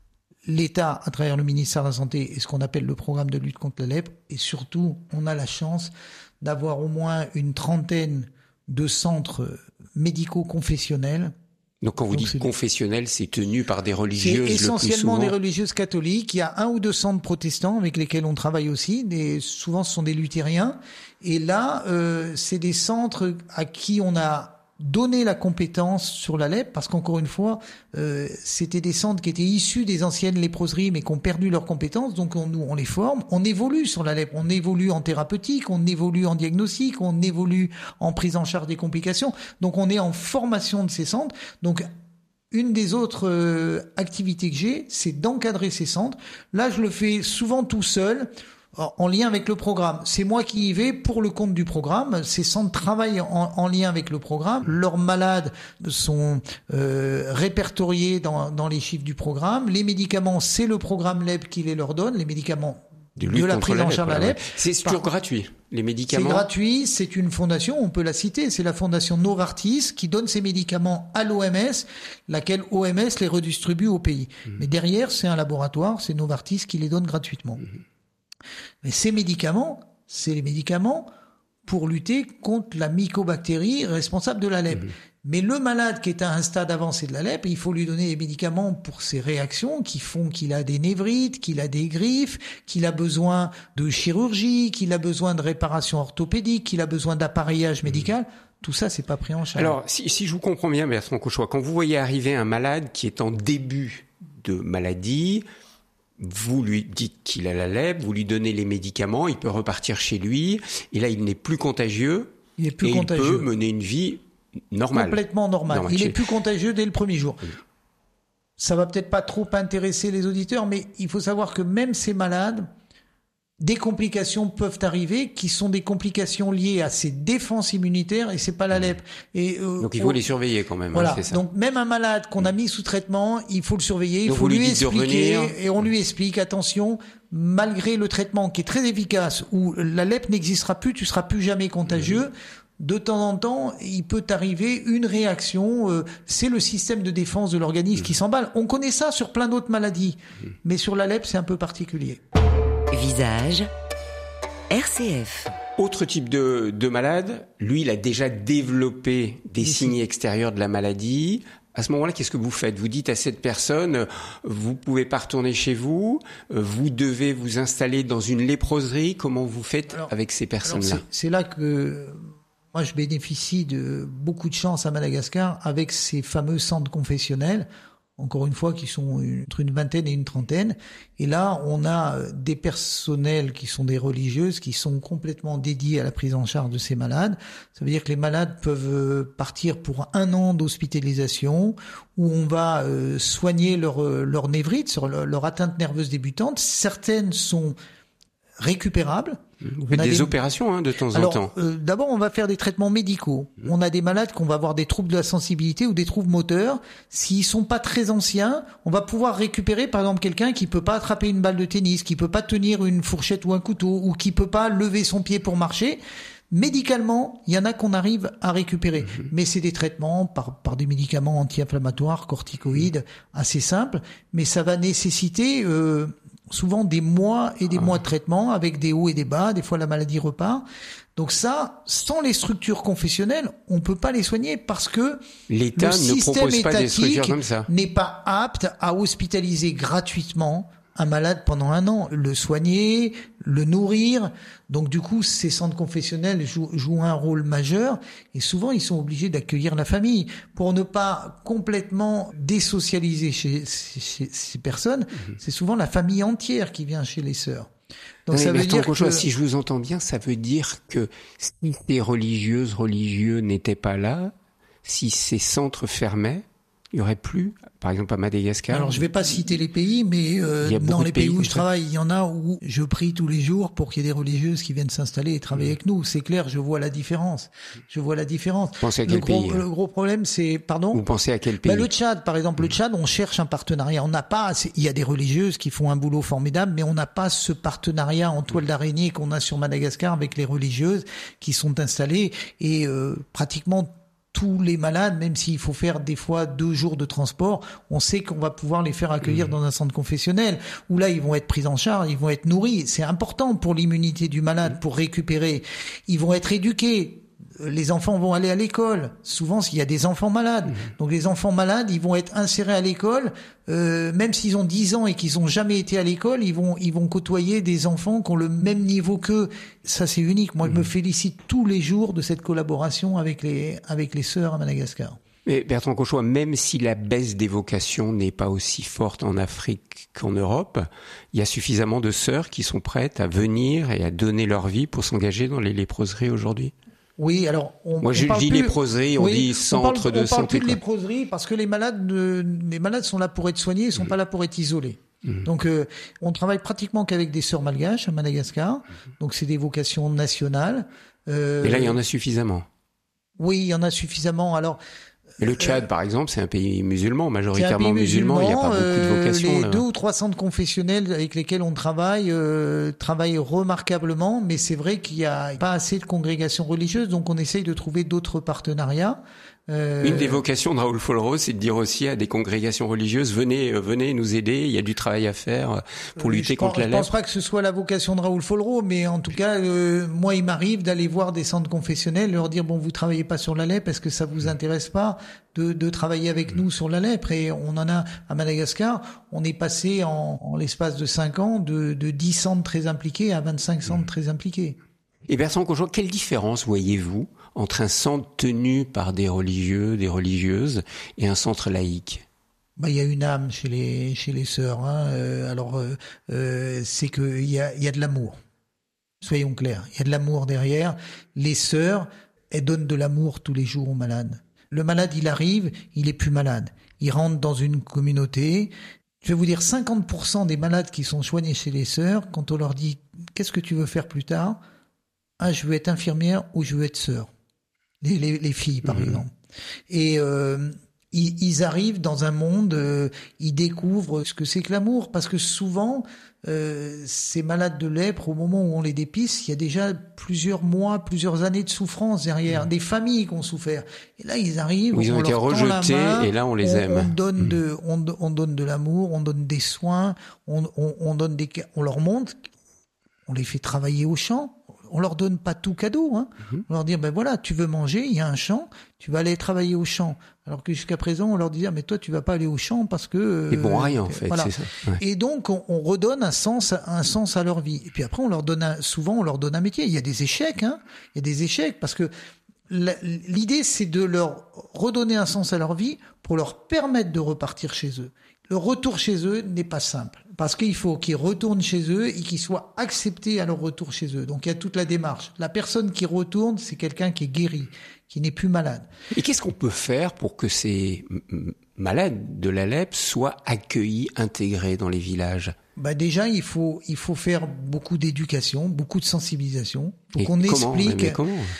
L'État, à travers le ministère de la Santé, et ce qu'on appelle le programme de lutte contre la lèpre. Et surtout, on a la chance d'avoir au moins une trentaine de centres médicaux confessionnels. Donc quand vous Donc dites confessionnels, c'est tenu par des religieuses c'est essentiellement le plus souvent. Des religieuses catholiques. Il y a un ou deux centres protestants avec lesquels on travaille aussi. Des, souvent, ce sont des luthériens. Et là, euh, c'est des centres à qui on a donné la compétence sur la lèpre, parce qu'encore une fois, euh, c'était des centres qui étaient issus des anciennes léproseries, mais qui ont perdu leurs compétences. Donc on, nous, on les forme, on évolue sur la lèpre, on évolue en thérapeutique, on évolue en diagnostic, on évolue en prise en charge des complications. Donc on est en formation de ces centres. Donc une des autres euh, activités que j'ai, c'est d'encadrer ces centres. Là, je le fais souvent tout seul, en lien avec le programme. C'est moi qui y vais pour le compte du programme. Ces centres travaillent en, en lien avec le programme. Leurs malades sont euh, répertoriés dans, dans les chiffres du programme. Les médicaments, c'est le programme lèpre qui les leur donne. Les médicaments de, de la prise en charge de la lèpre. C'est toujours gratuit, les médicaments. C'est gratuit, c'est une fondation, on peut la citer, c'est la fondation Novartis qui donne ces médicaments à l'O M S, laquelle O M S les redistribue au pays. Mmh. Mais derrière, c'est un laboratoire, c'est Novartis qui les donne gratuitement. Mmh. Mais ces médicaments, c'est les médicaments pour lutter contre la mycobactérie responsable de la lèpre. Mmh. Mais le malade qui est à un stade avancé de la lèpre, il faut lui donner des médicaments pour ces réactions qui font qu'il a des névrites, qu'il a des griffes, qu'il a besoin de chirurgie, qu'il a besoin de réparation orthopédique, qu'il a besoin d'appareillage médical. Tout ça, c'est pas pris en charge. Alors, si, si je vous comprends bien, Bertrand Cauchois, quand vous voyez arriver un malade qui est en début de maladie, vous lui dites qu'il a la lèpre, vous lui donnez les médicaments, il peut repartir chez lui, et là, il n'est plus contagieux, il est plus et contagieux. il peut mener une vie normale. Complètement normale. Normal. Il est plus contagieux dès le premier jour. Oui. Ça va peut-être pas trop intéresser les auditeurs, mais il faut savoir que même ces malades, des complications peuvent arriver qui sont des complications liées à ses défenses immunitaires et c'est pas la lèpre. Et euh, donc il faut on... les surveiller quand même. Voilà. Hein, c'est ça. Donc même un malade qu'on a mis sous traitement, il faut le surveiller, donc il faut lui expliquer et on lui explique attention, malgré le traitement qui est très efficace où la lèpre n'existera plus, tu seras plus jamais contagieux. Mmh. De temps en temps, il peut arriver une réaction. Euh, c'est le système de défense de l'organisme mmh. qui s'emballe. On connaît ça sur plein d'autres maladies, mmh. mais sur la lèpre, c'est un peu particulier. Visage, R C F. Autre type de, de malade, lui, il a déjà développé des Ici. signes extérieurs de la maladie. À ce moment-là, qu'est-ce que vous faites? Vous dites à cette personne, vous pouvez pas retourner chez vous, vous devez vous installer dans une léproserie. Comment vous faites alors, avec ces personnes-là? c'est, c'est là que moi, je bénéficie de beaucoup de chance à Madagascar avec ces fameux centres confessionnels. Encore une fois, qui sont entre une vingtaine et une trentaine. Et là, on a des personnels qui sont des religieuses, qui sont complètement dédiés à la prise en charge de ces malades. Ça veut dire que les malades peuvent partir pour un an d'hospitalisation, où on va soigner leur, leur névrite, sur leur, leur atteinte nerveuse débutante. Certaines sont récupérables. Vous faites des, des opérations hein, de temps Alors, en temps. Euh, d'abord, on va faire des traitements médicaux. Mmh. On a des malades qu'on va avoir des troubles de la sensibilité ou des troubles moteurs. S'ils sont pas très anciens, on va pouvoir récupérer, par exemple, quelqu'un qui peut pas attraper une balle de tennis, qui peut pas tenir une fourchette ou un couteau, ou qui peut pas lever son pied pour marcher. Médicalement, il y en a qu'on arrive à récupérer, mmh. mais c'est des traitements par, par des médicaments anti-inflammatoires, corticoïdes, mmh. assez simples, mais ça va nécessiter euh, souvent des mois et des ah. mois de traitement avec des hauts et des bas, des fois la maladie repart. Donc ça, sans les structures confessionnelles, on peut pas les soigner parce que l'État le ne système propose pas des structures comme ça. N'est pas apte à hospitaliser gratuitement un malade pendant un an, le soigner, le nourrir. Donc du coup, ces centres confessionnels jouent, jouent un rôle majeur et souvent ils sont obligés d'accueillir la famille pour ne pas complètement désocialiser chez, chez ces personnes. Mmh. C'est souvent la famille entière qui vient chez les sœurs. Donc non, ça veut dire que... que si je vous entends bien, ça veut dire que si ces religieuses, religieux n'étaient pas là, si ces centres fermaient, il y aurait plus, par exemple à Madagascar. Alors je vais pas citer les pays, mais euh, dans les pays, pays où je travaille, il y en a où je prie tous les jours pour qu'il y ait des religieuses qui viennent s'installer et travailler mmh. avec nous. C'est clair, je vois la différence. Je vois la différence. Vous pensez à quel le gros, pays Le gros problème, c'est, pardon. Vous pensez à quel pays? Bah, le Tchad, par exemple, mmh. le Tchad, on cherche un partenariat. On n'a pas. Il y a des religieuses qui font un boulot formidable, mais on n'a pas ce partenariat en toile d'araignée qu'on a sur Madagascar avec les religieuses qui sont installées et euh, pratiquement tous les malades, même s'il faut faire des fois deux jours de transport, on sait qu'on va pouvoir les faire accueillir mmh. dans un centre confessionnel, où là, ils vont être pris en charge, ils vont être nourris. C'est important pour l'immunité du malade, pour récupérer. Ils vont être éduqués. Les enfants vont aller à l'école. Souvent, s'il y a des enfants malades. Mmh. Donc, les enfants malades, ils vont être insérés à l'école. Euh, même s'ils ont dix ans et qu'ils ont jamais été à l'école, ils vont, ils vont côtoyer des enfants qui ont le même niveau qu'eux. Ça, c'est unique. Moi, mmh. je me félicite tous les jours de cette collaboration avec les, avec les sœurs à Madagascar. Mais Bertrand Cauchois, même si la baisse des vocations n'est pas aussi forte en Afrique qu'en Europe, il y a suffisamment de sœurs qui sont prêtes à venir et à donner leur vie pour s'engager dans les léproseries aujourd'hui. Oui, alors on. Moi, je on dis plus, léproserie, on oui, dit centre on parle, de on parle santé. Plus de léproserie parce que les malades, ne, les malades sont là pour être soignés, ils sont mmh. pas là pour être isolés. Mmh. Donc, euh, on travaille pratiquement qu'avec des sœurs malgaches à Madagascar. Mmh. Donc, c'est des vocations nationales. Euh, Et là, il y en a suffisamment. Oui, il y en a suffisamment. Alors. Et le Tchad, euh, par exemple, c'est un pays musulman, majoritairement pays musulman, musulman. Il n'y a pas beaucoup de vocations. Les là. deux ou trois centres confessionnels avec lesquels on travaille euh, travaillent remarquablement, mais c'est vrai qu'il n'y a pas assez de congrégations religieuses, donc on essaye de trouver d'autres partenariats. Euh... Une des vocations de Raoul Follereau, c'est de dire aussi à des congrégations religieuses, venez, venez nous aider, il y a du travail à faire pour lutter je contre pense, la lèpre. Je pense pas que ce soit la vocation de Raoul Follereau, mais en tout cas, euh, moi, il m'arrive d'aller voir des centres confessionnels, leur dire, bon, vous travaillez pas sur la lèpre, est-ce que ça vous intéresse pas de, de travailler avec nous sur la lèpre? Et on en a, à Madagascar, on est passé en, en l'espace de cinq ans de, de dix centres très impliqués à vingt-cinq centres très impliqués. Et Bertrand Cauchois, quelle différence voyez-vous entre un centre tenu par des religieux, des religieuses, et un centre laïque? Bah, il y a une âme chez les chez les sœurs. Hein. Euh, alors, euh, euh, c'est que il y a il y a de l'amour. Soyons clairs, il y a de l'amour derrière. Les sœurs, elles donnent de l'amour tous les jours aux malades. Le malade, il arrive, il est plus malade. Il rentre dans une communauté. Je vais vous dire, cinquante pour cent des malades qui sont soignés chez les sœurs, quand on leur dit qu'est-ce que tu veux faire plus tard, ah, je veux être infirmière ou je veux être sœur. Les, les, les filles, par mmh. exemple. Et euh, ils, ils arrivent dans un monde, euh, ils découvrent ce que c'est que l'amour, parce que souvent, euh, ces malades de lèpre, au moment où on les dépiste, il y a déjà plusieurs mois, plusieurs années de souffrance derrière, mmh. des familles qui ont souffert. Et là, ils arrivent, ils on ont été leur rejetés, tend la main, et là, on les on, aime. On donne mmh. de, on, on donne de l'amour, on donne des soins, on, on, on donne des, on leur montre, on les fait travailler au champ. On leur donne pas tout cadeau, hein. Mmh. On leur dit, ben voilà, tu veux manger, il y a un champ, tu vas aller travailler au champ. Alors que jusqu'à présent, on leur disait, mais toi, tu vas pas aller au champ parce que... C'est bon à rien, en fait, voilà. c'est ça. Ouais. Et donc, on, on redonne un sens, un sens à leur vie. Et puis après, on leur donne un, souvent, on leur donne un métier. Il y a des échecs, hein. Il y a des échecs parce que la, l'idée, c'est de leur redonner un sens à leur vie pour leur permettre de repartir chez eux. Le retour chez eux n'est pas simple. Parce qu'il faut qu'ils retournent chez eux et qu'ils soient acceptés à leur retour chez eux. Donc il y a toute la démarche. La personne qui retourne, c'est quelqu'un qui est guéri, qui n'est plus malade. Et qu'est-ce qu'on peut faire pour que ces malades de la lèpre soient accueillis, intégrés dans les villages? Bah déjà, il faut il faut faire beaucoup d'éducation, beaucoup de sensibilisation. Faut et qu'on comment, explique. mais comment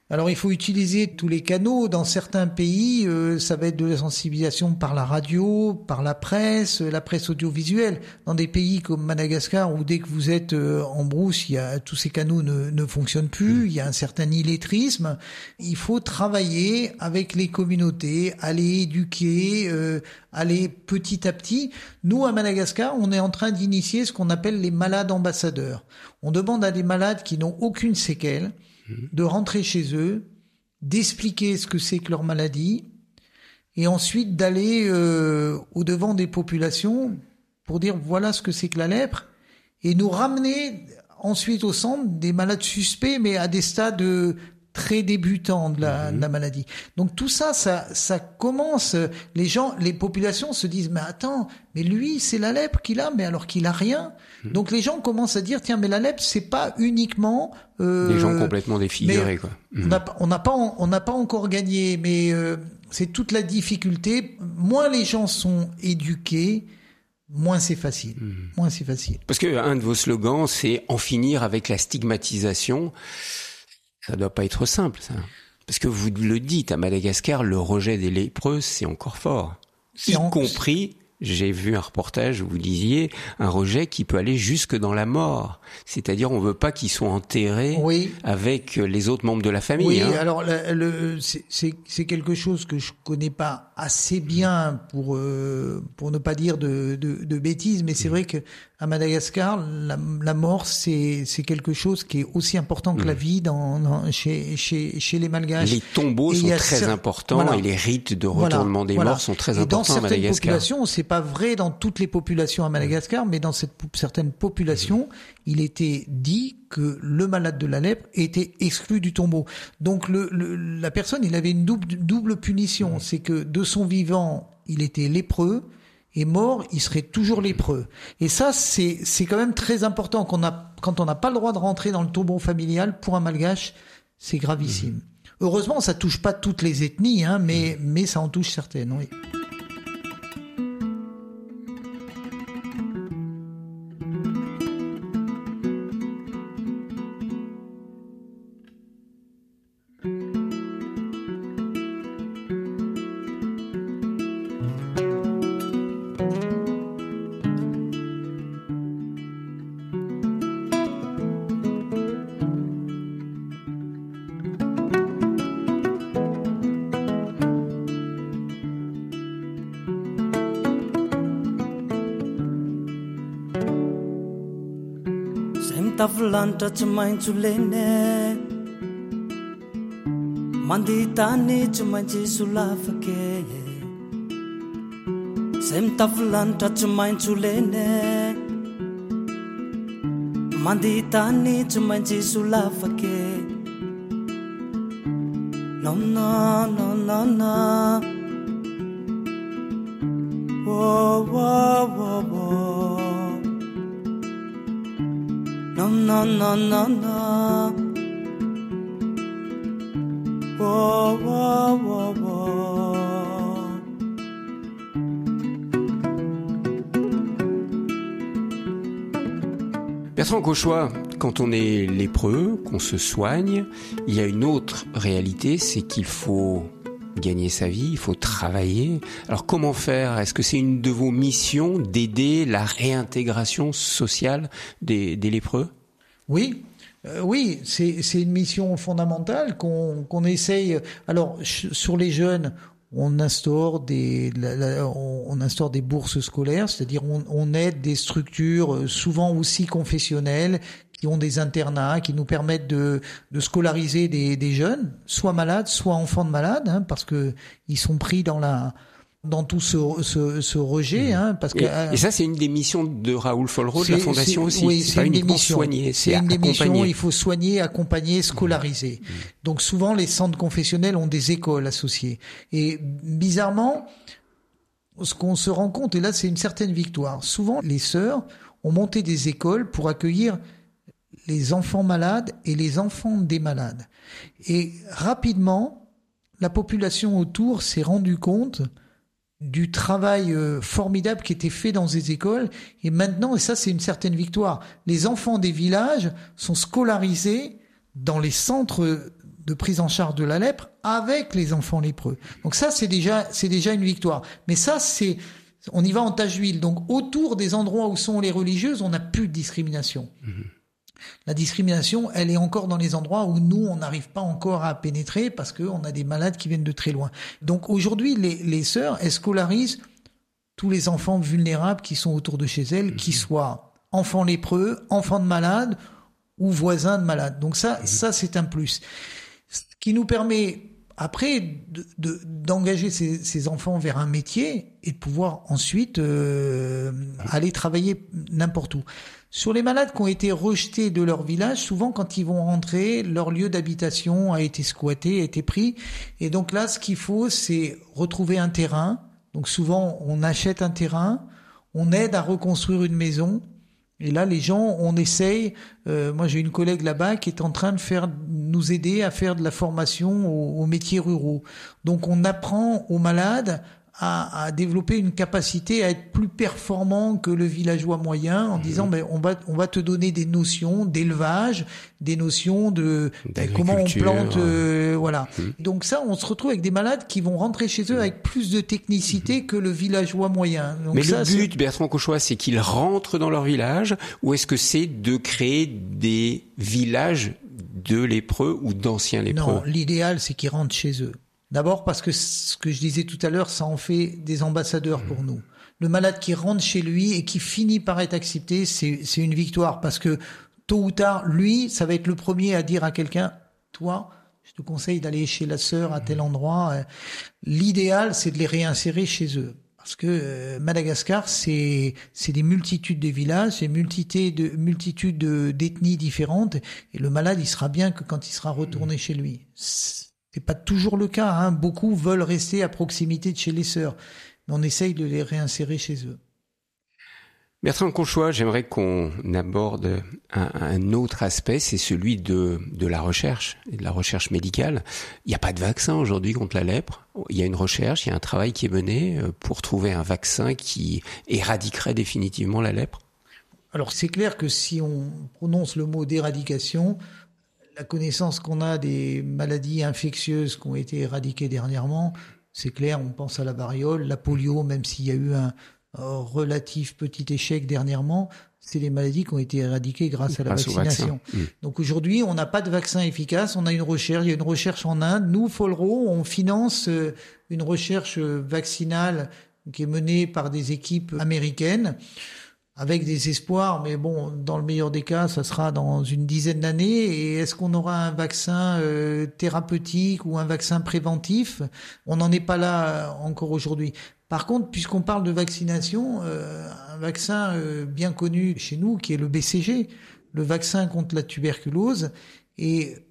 Alors il faut utiliser tous les canaux. Dans certains pays, euh, ça va être de la sensibilisation par la radio, par la presse, la presse audiovisuelle. Dans des pays comme Madagascar, où dès que vous êtes euh, en brousse, il y a, tous ces canaux ne, ne fonctionnent plus, il y a un certain illettrisme. Il faut travailler avec les communautés, aller éduquer, euh, aller petit à petit. Nous, à Madagascar, on est en train d'initier ce qu'on appelle les malades ambassadeurs. On demande à des malades qui n'ont aucune séquelle de rentrer chez eux, d'expliquer ce que c'est que leur maladie, et ensuite d'aller euh, au-devant des populations pour dire voilà ce que c'est que la lèpre, et nous ramener ensuite au centre des malades suspects, mais à des stades euh, très débutants de la, mmh. de la maladie. Donc tout ça, ça, ça commence. Les gens, les populations se disent mais attends, mais lui c'est la lèpre qu'il a, mais alors qu'il a rien. Mmh. Donc les gens commencent à dire tiens mais la lèpre c'est pas uniquement euh, des gens complètement défigurés quoi. Mmh. On n'a on n'a pas on n'a pas encore gagné, mais euh, c'est toute la difficulté. Moins les gens sont éduqués, moins c'est facile. Mmh. Moins c'est facile. Parce que un de vos slogans c'est en finir avec la stigmatisation. Ça doit pas être simple, ça. Parce que vous le dites, à Madagascar, le rejet des lépreux, c'est encore fort. Y en... compris, j'ai vu un reportage où vous disiez, un rejet qui peut aller jusque dans la mort. C'est-à-dire, on veut pas qu'ils soient enterrés oui. avec les autres membres de la famille. Oui, hein. alors le, le, c'est, c'est, c'est quelque chose que je connais pas assez bien pour euh, pour ne pas dire de, de, de bêtises, mais c'est mmh. vrai que à Madagascar, la, la mort, c'est, c'est quelque chose qui est aussi important que mmh. la vie dans, dans, chez, chez, chez les Malgaches. Les tombeaux et sont très cer- importants voilà. et les rites de retournement voilà. des voilà. morts sont très et importants à Madagascar. Dans certaines populations, c'est pas vrai dans toutes les populations à Madagascar, mmh. mais dans cette, certaines populations, mmh. il était dit que le malade de la lèpre était exclu du tombeau. Donc le, le, la personne, il avait une double, double punition. Mmh. C'est que de son vivant, il était lépreux, et mort, il serait toujours lépreux. Et ça, c'est, c'est quand même très important qu'on a, quand on n'a pas le droit de rentrer dans le tombeau familial, pour un Malgache, c'est gravissime. Mmh. Heureusement, ça touche pas toutes les ethnies, hein, mais, mmh. mais ça en touche certaines, oui. Tavlanta tsy maintsy lene mandeha tany tsy maintsy solafake zay mitavlanitra tsy maintsy lene mandeha tany tsy maintsy solafake no no no no no oh oh oh oh no no no no no oh oh oh oh Bertrand Cauchois, quand on est lépreux, qu'on se soigne, il y a une autre réalité, c'est qu'il faut gagner sa vie, il faut travailler. Alors comment faire ? Est-ce que c'est une de vos missions d'aider la réintégration sociale des, des lépreux ? Oui, euh, oui, c'est, c'est une mission fondamentale qu'on, qu'on essaye. Alors ch- sur les jeunes, on instaure des, la, la, on instaure des bourses scolaires, c'est-à-dire on, on aide des structures souvent aussi confessionnelles qui ont des internats, qui nous permettent de, de scolariser des, des jeunes, soit malades, soit enfants de malades, hein, parce que ils sont pris dans la, dans tout ce, ce, ce rejet, hein, parce que. Et, euh, et ça, c'est une des missions de Raoul Follereau, de la Fondation c'est, aussi. Oui, c'est, c'est pas une uniquement des missions. soigner, c'est, c'est une accompagner. des missions. Il faut soigner, accompagner, scolariser. Mmh. Donc souvent, les centres confessionnels ont des écoles associées. Et bizarrement, ce qu'on se rend compte, et là, c'est une certaine victoire. Souvent, les sœurs ont monté des écoles pour accueillir les enfants malades et les enfants des malades. Et rapidement, la population autour s'est rendue compte du travail euh, formidable qui était fait dans ces écoles. Et maintenant, et ça c'est une certaine victoire, les enfants des villages sont scolarisés dans les centres de prise en charge de la lèpre avec les enfants lépreux. Donc ça, c'est déjà, c'est déjà une victoire. Mais ça, c'est, on y va en tache d'huile. Donc autour des endroits où sont les religieuses, on n'a plus de discrimination. Mmh. La discrimination, elle est encore dans les endroits où nous, on n'arrive pas encore à pénétrer parce qu'on a des malades qui viennent de très loin. Donc aujourd'hui, les, les sœurs, elles scolarisent tous les enfants vulnérables qui sont autour de chez elles, mmh. qu'ils soient enfants lépreux, enfants de malades ou voisins de malades. Donc ça, mmh. ça c'est un plus. Ce qui nous permet après de, de, d'engager ces, ces enfants vers un métier et de pouvoir ensuite euh, aller travailler n'importe où. Sur les malades qui ont été rejetés de leur village, souvent quand ils vont rentrer, leur lieu d'habitation a été squatté, a été pris. Et donc là, ce qu'il faut, c'est retrouver un terrain. Donc souvent, on achète un terrain, on aide à reconstruire une maison. Et là, les gens, on essaye. Euh, moi, j'ai une collègue là-bas qui est en train de faire, nous aider à faire de la formation aux, aux métiers ruraux. Donc, on apprend aux malades à, à développer une capacité à être plus performant que le villageois moyen, en mmh. disant, ben, on va, on va te donner des notions d'élevage, des notions de ben, comment on plante, euh, voilà. Mmh. Donc ça, on se retrouve avec des malades qui vont rentrer chez eux avec plus de technicité mmh. que le villageois moyen. Donc mais ça, le but, c'est... Bertrand Cauchois, c'est qu'ils rentrent dans leur village, ou est-ce que c'est de créer des villages de lépreux ou d'anciens lépreux? Non, l'idéal, c'est qu'ils rentrent chez eux. D'abord parce que ce que je disais tout à l'heure, ça en fait des ambassadeurs pour nous. Le malade qui rentre chez lui et qui finit par être accepté, c'est, c'est une victoire parce que tôt ou tard, lui, ça va être le premier à dire à quelqu'un, toi, je te conseille d'aller chez la sœur à tel endroit. L'idéal, c'est de les réinsérer chez eux. Parce que euh, Madagascar, c'est c'est des multitudes de villages, c'est multitude de multitudes de, d'ethnies différentes, et le malade, il sera bien que quand il sera retourné chez lui. C'est pas toujours le cas, hein. Beaucoup veulent rester à proximité de chez les sœurs, mais on essaye de les réinsérer chez eux. Bertrand Cauchois, j'aimerais qu'on aborde un, un autre aspect, c'est celui de, de la recherche, et de la recherche médicale. Il n'y a pas de vaccin aujourd'hui contre la lèpre. Il y a une recherche, il y a un travail qui est mené pour trouver un vaccin qui éradiquerait définitivement la lèpre. Alors c'est clair que si on prononce le mot d'éradication, la connaissance qu'on a des maladies infectieuses qui ont été éradiquées dernièrement, c'est clair, on pense à la variole, la polio, même s'il y a eu un relatif petit échec dernièrement, c'est les maladies qui ont été éradiquées grâce à la grâce vaccination. Mmh. Donc aujourd'hui, on n'a pas de vaccin efficace, on a une recherche, il y a une recherche en Inde. Nous, Folro, on finance une recherche vaccinale qui est menée par des équipes américaines, avec des espoirs, mais bon, dans le meilleur des cas, ça sera dans une dizaine d'années. Et est-ce qu'on aura un vaccin euh, thérapeutique ou un vaccin préventif? On n'en est pas là encore aujourd'hui. Par contre, puisqu'on parle de vaccination, euh, un vaccin euh, bien connu chez nous, qui est le B C G, le vaccin contre la tuberculose, est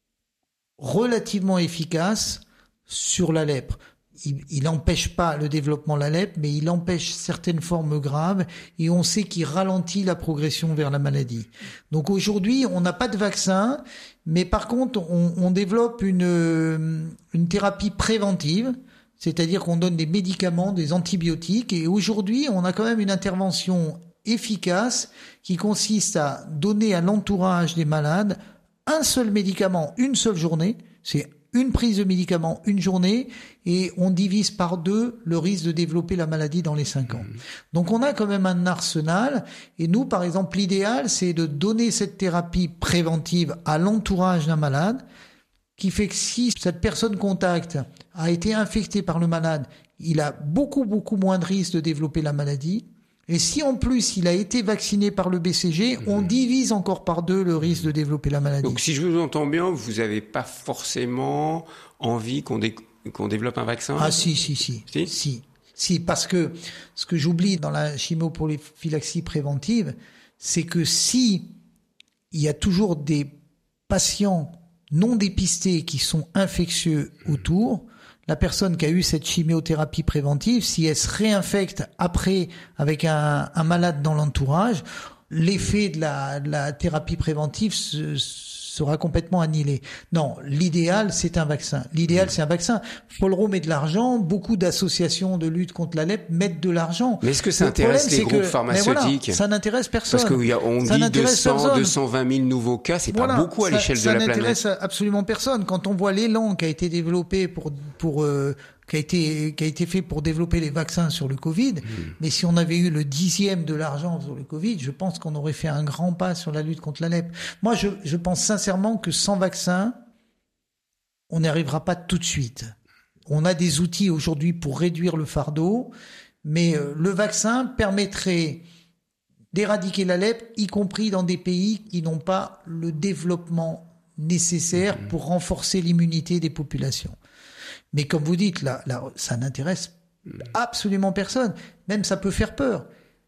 relativement efficace sur la lèpre. Il n'empêche pas le développement de la lèpre, mais il empêche certaines formes graves et on sait qu'il ralentit la progression vers la maladie. Donc aujourd'hui, on n'a pas de vaccin, mais par contre, on, on développe une, une thérapie préventive, c'est-à-dire qu'on donne des médicaments, des antibiotiques, et aujourd'hui, on a quand même une intervention efficace qui consiste à donner à l'entourage des malades un seul médicament, une seule journée, c'est une prise de médicament, une journée, et on divise par deux le risque de développer la maladie dans les cinq ans. Mmh. Donc on a quand même un arsenal, et nous, par exemple, l'idéal, c'est de donner cette thérapie préventive à l'entourage d'un malade, qui fait que si cette personne contact a été infectée par le malade, il a beaucoup, beaucoup moins de risque de développer la maladie. Et si en plus il a été vacciné par le B C G, mmh. on divise encore par deux le risque de développer la maladie. Donc si je vous entends bien, vous n'avez pas forcément envie qu'on, dé- qu'on développe un vaccin? Ah si, si, si, si, si, si, parce que ce que j'oublie dans la chimio-prophylaxie préventive, c'est que si il y a toujours des patients non dépistés qui sont infectieux autour, la personne qui a eu cette chimiothérapie préventive, si elle se réinfecte après avec un, un malade dans l'entourage, l'effet de la, de la thérapie préventive se, se sera complètement annihilé. Non, l'idéal, c'est un vaccin. L'idéal, mmh. c'est un vaccin. Follereau met de l'argent, beaucoup d'associations de lutte contre la lèpre mettent de l'argent. Mais est-ce que ça Le intéresse problème, les groupes que, pharmaceutiques? Voilà, ça n'intéresse personne. Parce qu'on ça dit deux cents, personne. deux cent vingt mille nouveaux cas, c'est voilà, pas beaucoup à ça, l'échelle ça de la planète. Ça n'intéresse absolument personne. Quand on voit l'élan qui a été développé pour... pour euh, qui a été qui a été fait pour développer les vaccins sur le Covid, mmh. mais si on avait eu le dixième de l'argent sur le Covid, je pense qu'on aurait fait un grand pas sur la lutte contre la lèpre. Moi, je, je pense sincèrement que sans vaccin, on n'y arrivera pas tout de suite. On a des outils aujourd'hui pour réduire le fardeau, mais euh, le vaccin permettrait d'éradiquer la lèpre, y compris dans des pays qui n'ont pas le développement nécessaire mmh. pour renforcer l'immunité des populations. Mais comme vous dites, là, là, ça n'intéresse absolument personne. Même ça peut faire peur.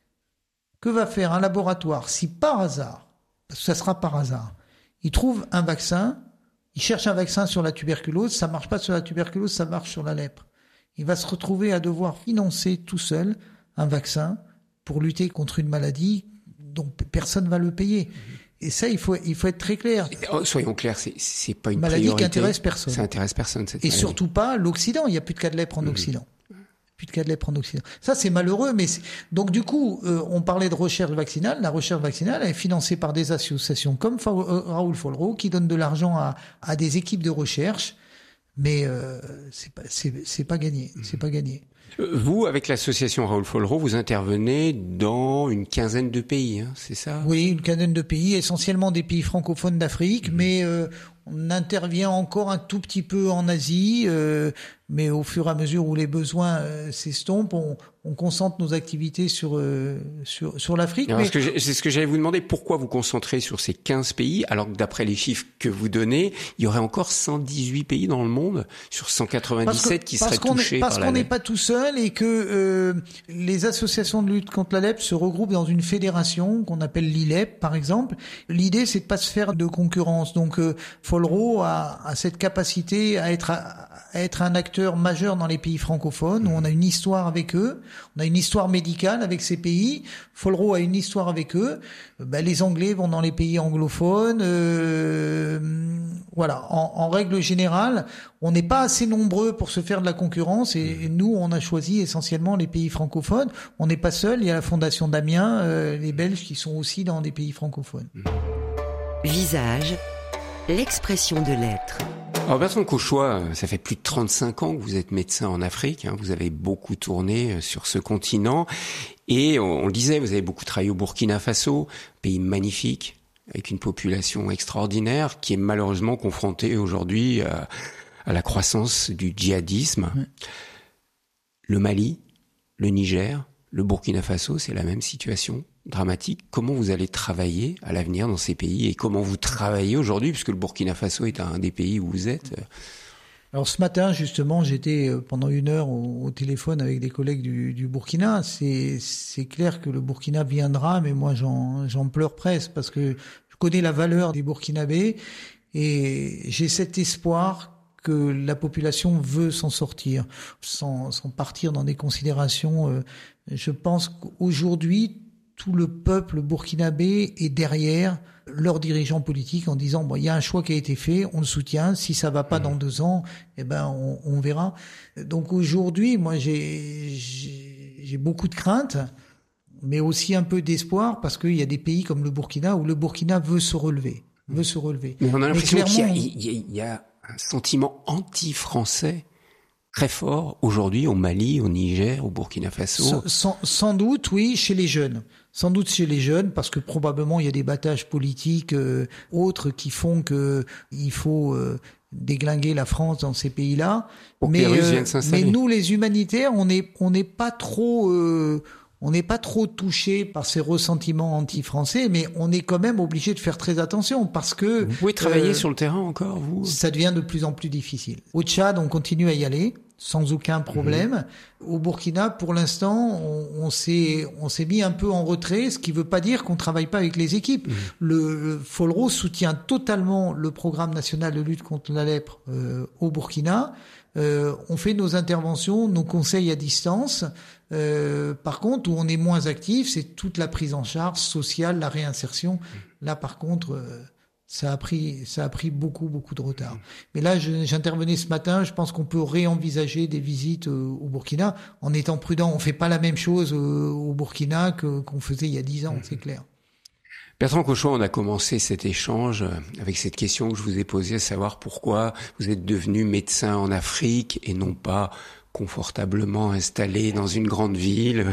Que va faire un laboratoire si par hasard, parce que ça sera par hasard, il trouve un vaccin, il cherche un vaccin sur la tuberculose, ça marche pas sur la tuberculose, ça marche sur la lèpre. Il va se retrouver à devoir financer tout seul un vaccin pour lutter contre une maladie dont personne ne va le payer. Et ça, il faut, il faut être très clair. Soyons clairs, c'est, c'est pas une maladie priorité. qui intéresse personne. Ça intéresse personne, cette Et maladie. surtout pas l'Occident. Il n'y a plus de cas de lèpre en mmh. Occident. Plus de cas de lèpre en Occident. Ça, c'est malheureux, mais c'est... donc du coup, euh, on parlait de recherche vaccinale. La recherche vaccinale est financée par des associations comme Fa- euh, Raoul Follereau, qui donnent de l'argent à, à des équipes de recherche. Mais euh, c'est pas, c'est, c'est pas gagné. C'est pas gagné. Vous, avec l'association Raoul Follereau, vous intervenez dans une quinzaine de pays, hein, c'est ça? Oui, une quinzaine de pays, essentiellement des pays francophones d'Afrique, mmh. mais euh, on intervient encore un tout petit peu en Asie, euh, mais au fur et à mesure où les besoins euh, s'estompent, on, on concentre nos activités sur euh, sur sur l'Afrique. Alors, mais... ce que c'est ce que j'allais vous demander, pourquoi vous concentrez sur ces quinze pays, alors que d'après les chiffres que vous donnez, il y aurait encore cent dix-huit pays dans le monde sur cent quatre-vingt-dix-sept que, qui seraient touchés est, par la la Parce qu'on n'est pas tout seul et que euh, les associations de lutte contre la lèpre se regroupent dans une fédération qu'on appelle l'I L E P, par exemple. L'idée, c'est de pas se faire de concurrence. Donc, euh, Follereau a, a cette capacité à être à, à être un acteur majeur dans les pays francophones, où on a une histoire avec eux, on a une histoire médicale avec ces pays. Follereau a une histoire avec eux. Ben, les Anglais vont dans les pays anglophones. Euh, voilà. En, en règle générale, on n'est pas assez nombreux pour se faire de la concurrence, et, et nous, on a choisi essentiellement les pays francophones. On n'est pas seul. Il y a la Fondation Damien, euh, les Belges, qui sont aussi dans des pays francophones. Visage, l'expression de l'être. Alors Bertrand Cauchois, ça fait plus de trente-cinq ans que vous êtes médecin en Afrique, hein, vous avez beaucoup tourné sur ce continent, et on, on le disait, vous avez beaucoup travaillé au Burkina Faso, pays magnifique, avec une population extraordinaire, qui est malheureusement confrontée aujourd'hui à, à la croissance du djihadisme. Mmh. Le Mali, le Niger, le Burkina Faso, c'est la même situation dramatique. Comment vous allez travailler à l'avenir dans ces pays, et comment vous travaillez aujourd'hui, puisque le Burkina Faso est un des pays où vous êtes? Alors ce matin, justement, j'étais pendant une heure au, au téléphone avec des collègues du, du Burkina. C'est, c'est clair que le Burkina viendra, mais moi j'en, j'en pleure presque, parce que je connais la valeur des Burkinabés et j'ai cet espoir que la population veut s'en sortir, sans, sans partir dans des considérations. Je pense qu'aujourd'hui, tout le peuple burkinabé est derrière leurs dirigeants politiques en disant bon, il y a un choix qui a été fait, on le soutient. Si ça va pas dans deux ans, eh ben on, on verra. Donc aujourd'hui, moi j'ai, j'ai j'ai beaucoup de craintes, mais aussi un peu d'espoir, parce qu'il y a des pays comme le Burkina où le Burkina veut se relever, veut se relever. Mais on a l'impression mais clairement, qu'il y a, il y a, il y a un sentiment anti-français très fort aujourd'hui au Mali, au Niger, au Burkina Faso. Sans, sans, sans doute, oui, chez les jeunes. Sans doute chez les jeunes, parce que probablement il y a des battages politiques euh, autres qui font que il faut euh, déglinguer la France dans ces pays-là. Mais, euh, mais nous, les humanitaires, on n'est on n'est pas trop euh, on n'est pas trop touchés par ces ressentiments anti-français, mais on est quand même obligé de faire très attention, parce que vous pouvez travailler euh, sur le terrain encore, vous. Ça devient de plus en plus difficile. Au Tchad, on continue à y aller sans aucun problème. Mmh. Au Burkina, pour l'instant, on, on s'est on s'est mis un peu en retrait, ce qui veut pas dire qu'on travaille pas avec les équipes. Mmh. Le, le Follereau soutient totalement le programme national de lutte contre la lèpre euh, au Burkina. Euh, on fait nos interventions, nos conseils à distance. Euh, par contre, où on est moins actif, c'est toute la prise en charge sociale, la réinsertion. Là, par contre, euh, Ça a pris, ça a pris beaucoup, beaucoup de retard. Mais là, je, j'intervenais ce matin. Je pense qu'on peut réenvisager des visites euh, au Burkina en étant prudent. On fait pas la même chose euh, au Burkina que qu'on faisait il y a dix ans, mmh. c'est clair. Bertrand Cauchois, on a commencé cet échange avec cette question que je vous ai posée, à savoir pourquoi vous êtes devenu médecin en Afrique et non pas confortablement installé dans une grande ville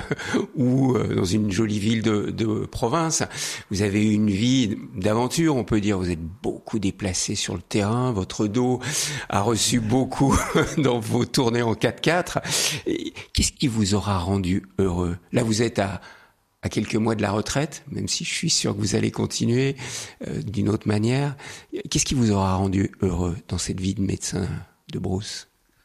ou dans une jolie ville de, de province. Vous avez eu une vie d'aventure, on peut dire. Vous êtes beaucoup déplacé sur le terrain. Votre dos a reçu beaucoup dans vos tournées en quatre-quatre. Et qu'est-ce qui vous aura rendu heureux? Là, vous êtes à à quelques mois de la retraite, même si je suis sûr que vous allez continuer euh, d'une autre manière. Qu'est-ce qui vous aura rendu heureux dans cette vie de médecin de brousse?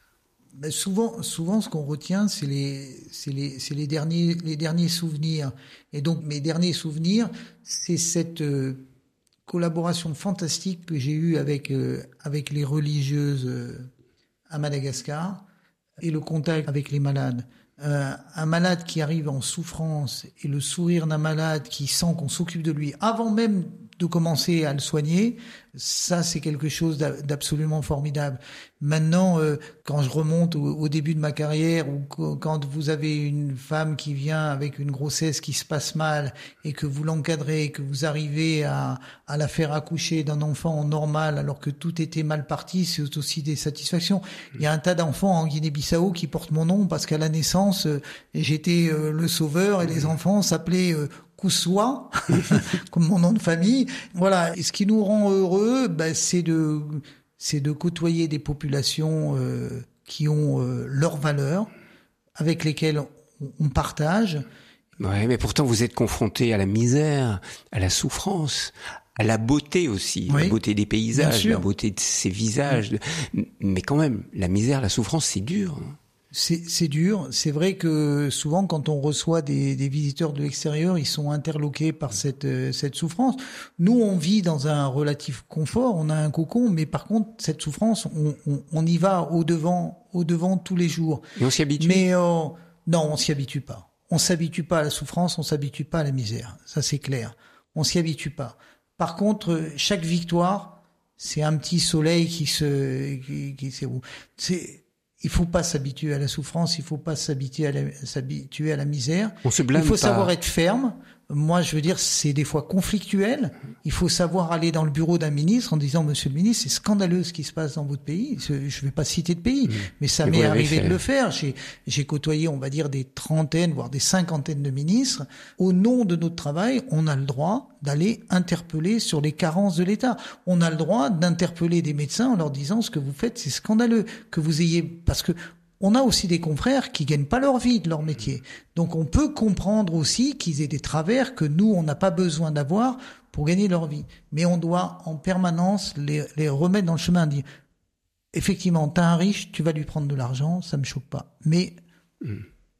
Ben souvent, souvent, ce qu'on retient, c'est les, c'est les, c'est les derniers, les derniers souvenirs. Et donc, mes derniers souvenirs, c'est cette euh, collaboration fantastique que j'ai eue avec euh, avec les religieuses euh, à Madagascar et le contact avec les malades. Euh, un malade qui arrive en souffrance et le sourire d'un malade qui sent qu'on s'occupe de lui avant même de commencer à le soigner, ça c'est quelque chose d'absolument formidable. Maintenant, euh, quand je remonte au, au début de ma carrière, ou quand vous avez une femme qui vient avec une grossesse qui se passe mal et que vous l'encadrez, que vous arrivez à, à la faire accoucher d'un enfant normal alors que tout était mal parti, c'est aussi des satisfactions. Il y a un tas d'enfants en Guinée-Bissau qui portent mon nom parce qu'à la naissance, euh, j'étais euh, le sauveur et les enfants s'appelaient euh, Koussoua, comme mon nom de famille. Voilà. Et ce qui nous rend heureux, ben, c'est de, c'est de côtoyer des populations euh, qui ont euh, leurs valeurs, avec lesquelles on, on partage. Ouais, mais pourtant vous êtes confronté à la misère, à la souffrance, à la beauté aussi, oui, la beauté des paysages, la beauté de ces visages. Oui. Mais quand même, la misère, la souffrance, c'est dur. C'est, c'est dur. C'est vrai que souvent, quand on reçoit des, des visiteurs de l'extérieur, ils sont interloqués par cette, cette souffrance. Nous, on vit dans un relatif confort, on a un cocon, mais par contre, cette souffrance, on, on, on y va au devant, au devant tous les jours. Et on s'y habitue. Mais euh, non, on s'y habitue pas. On s'habitue pas à la souffrance, on s'habitue pas à la misère. Ça, c'est clair. On s'y habitue pas. Par contre, chaque victoire, c'est un petit soleil qui se, qui, qui c'est, c'est il faut pas s'habituer à la souffrance, il faut pas s'habituer à la, s'habituer à la misère. On se blâme il faut pas. savoir être ferme. Moi, je veux dire, c'est des fois conflictuel. Il faut savoir aller dans le bureau d'un ministre en disant, Monsieur le ministre, c'est scandaleux ce qui se passe dans votre pays. Je vais pas citer de pays, mmh. mais ça m'est arrivé de le faire. J'ai, j'ai côtoyé, on va dire, des trentaines, voire des cinquantaines de ministres. Au nom de notre travail, on a le droit d'aller interpeller sur les carences de l'État. On a le droit d'interpeller des médecins en leur disant, ce que vous faites, c'est scandaleux. Que vous ayez, parce que on a aussi des confrères qui gagnent pas leur vie de leur métier. Donc on peut comprendre aussi qu'ils aient des travers que nous, on n'a pas besoin d'avoir pour gagner leur vie. Mais on doit en permanence les, les remettre dans le chemin, dire effectivement, t'as un riche, tu vas lui prendre de l'argent, ça me choque pas. Mais mmh.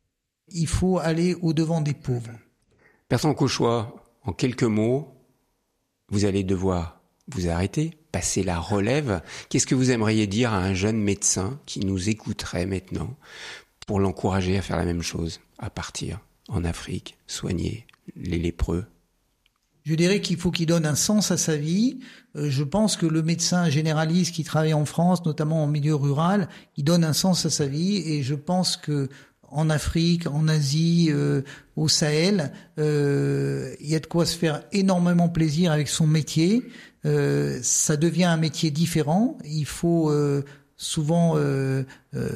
il faut aller au-devant des pauvres. Bertrand Cauchois, en quelques mots, vous allez devoir vous arrêter, passer la relève. Qu'est-ce que vous aimeriez dire à un jeune médecin qui nous écouterait maintenant pour l'encourager à faire la même chose, à partir en Afrique, soigner les lépreux? Je dirais qu'il faut qu'il donne un sens à sa vie. Euh, je pense que le médecin généraliste qui travaille en France, notamment en milieu rural, il donne un sens à sa vie, et je pense que en Afrique, en Asie, euh, au Sahel, euh, il y a de quoi se faire énormément plaisir avec son métier. Euh, ça devient un métier différent. Il faut euh, souvent euh, euh,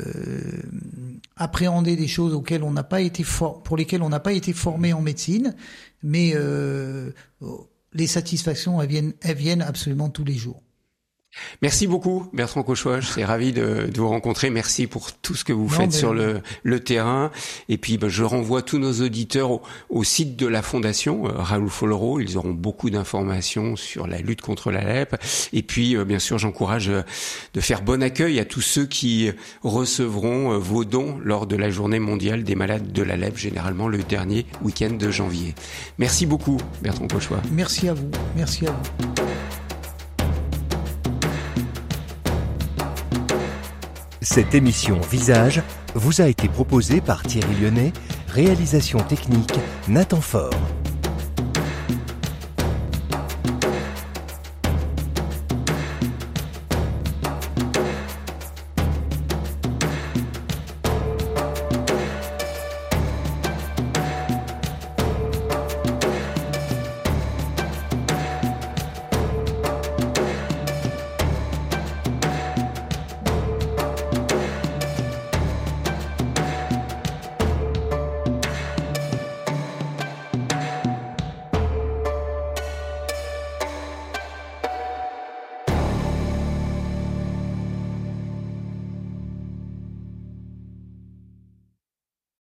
appréhender des choses auxquelles on n'a pas été for- pour lesquelles on n'a pas été formé en médecine, mais euh, les satisfactions elles viennent, elles viennent absolument tous les jours. Merci beaucoup Bertrand Cauchois, je suis ravi de, de vous rencontrer. Merci pour tout ce que vous non, faites sur le, le terrain. Et puis ben, je renvoie tous nos auditeurs au, au site de la Fondation euh, Raoul Follereau. Ils auront beaucoup d'informations sur la lutte contre la lèpre. Et puis euh, bien sûr j'encourage euh, de faire bon accueil à tous ceux qui recevront euh, vos dons lors de la journée mondiale des malades de la lèpre, généralement le dernier week-end de janvier. Merci beaucoup Bertrand Cauchois. Merci à vous, merci à vous. Cette émission Visage vous a été proposée par Thierry Lyonnais, réalisation technique Nathan Faure.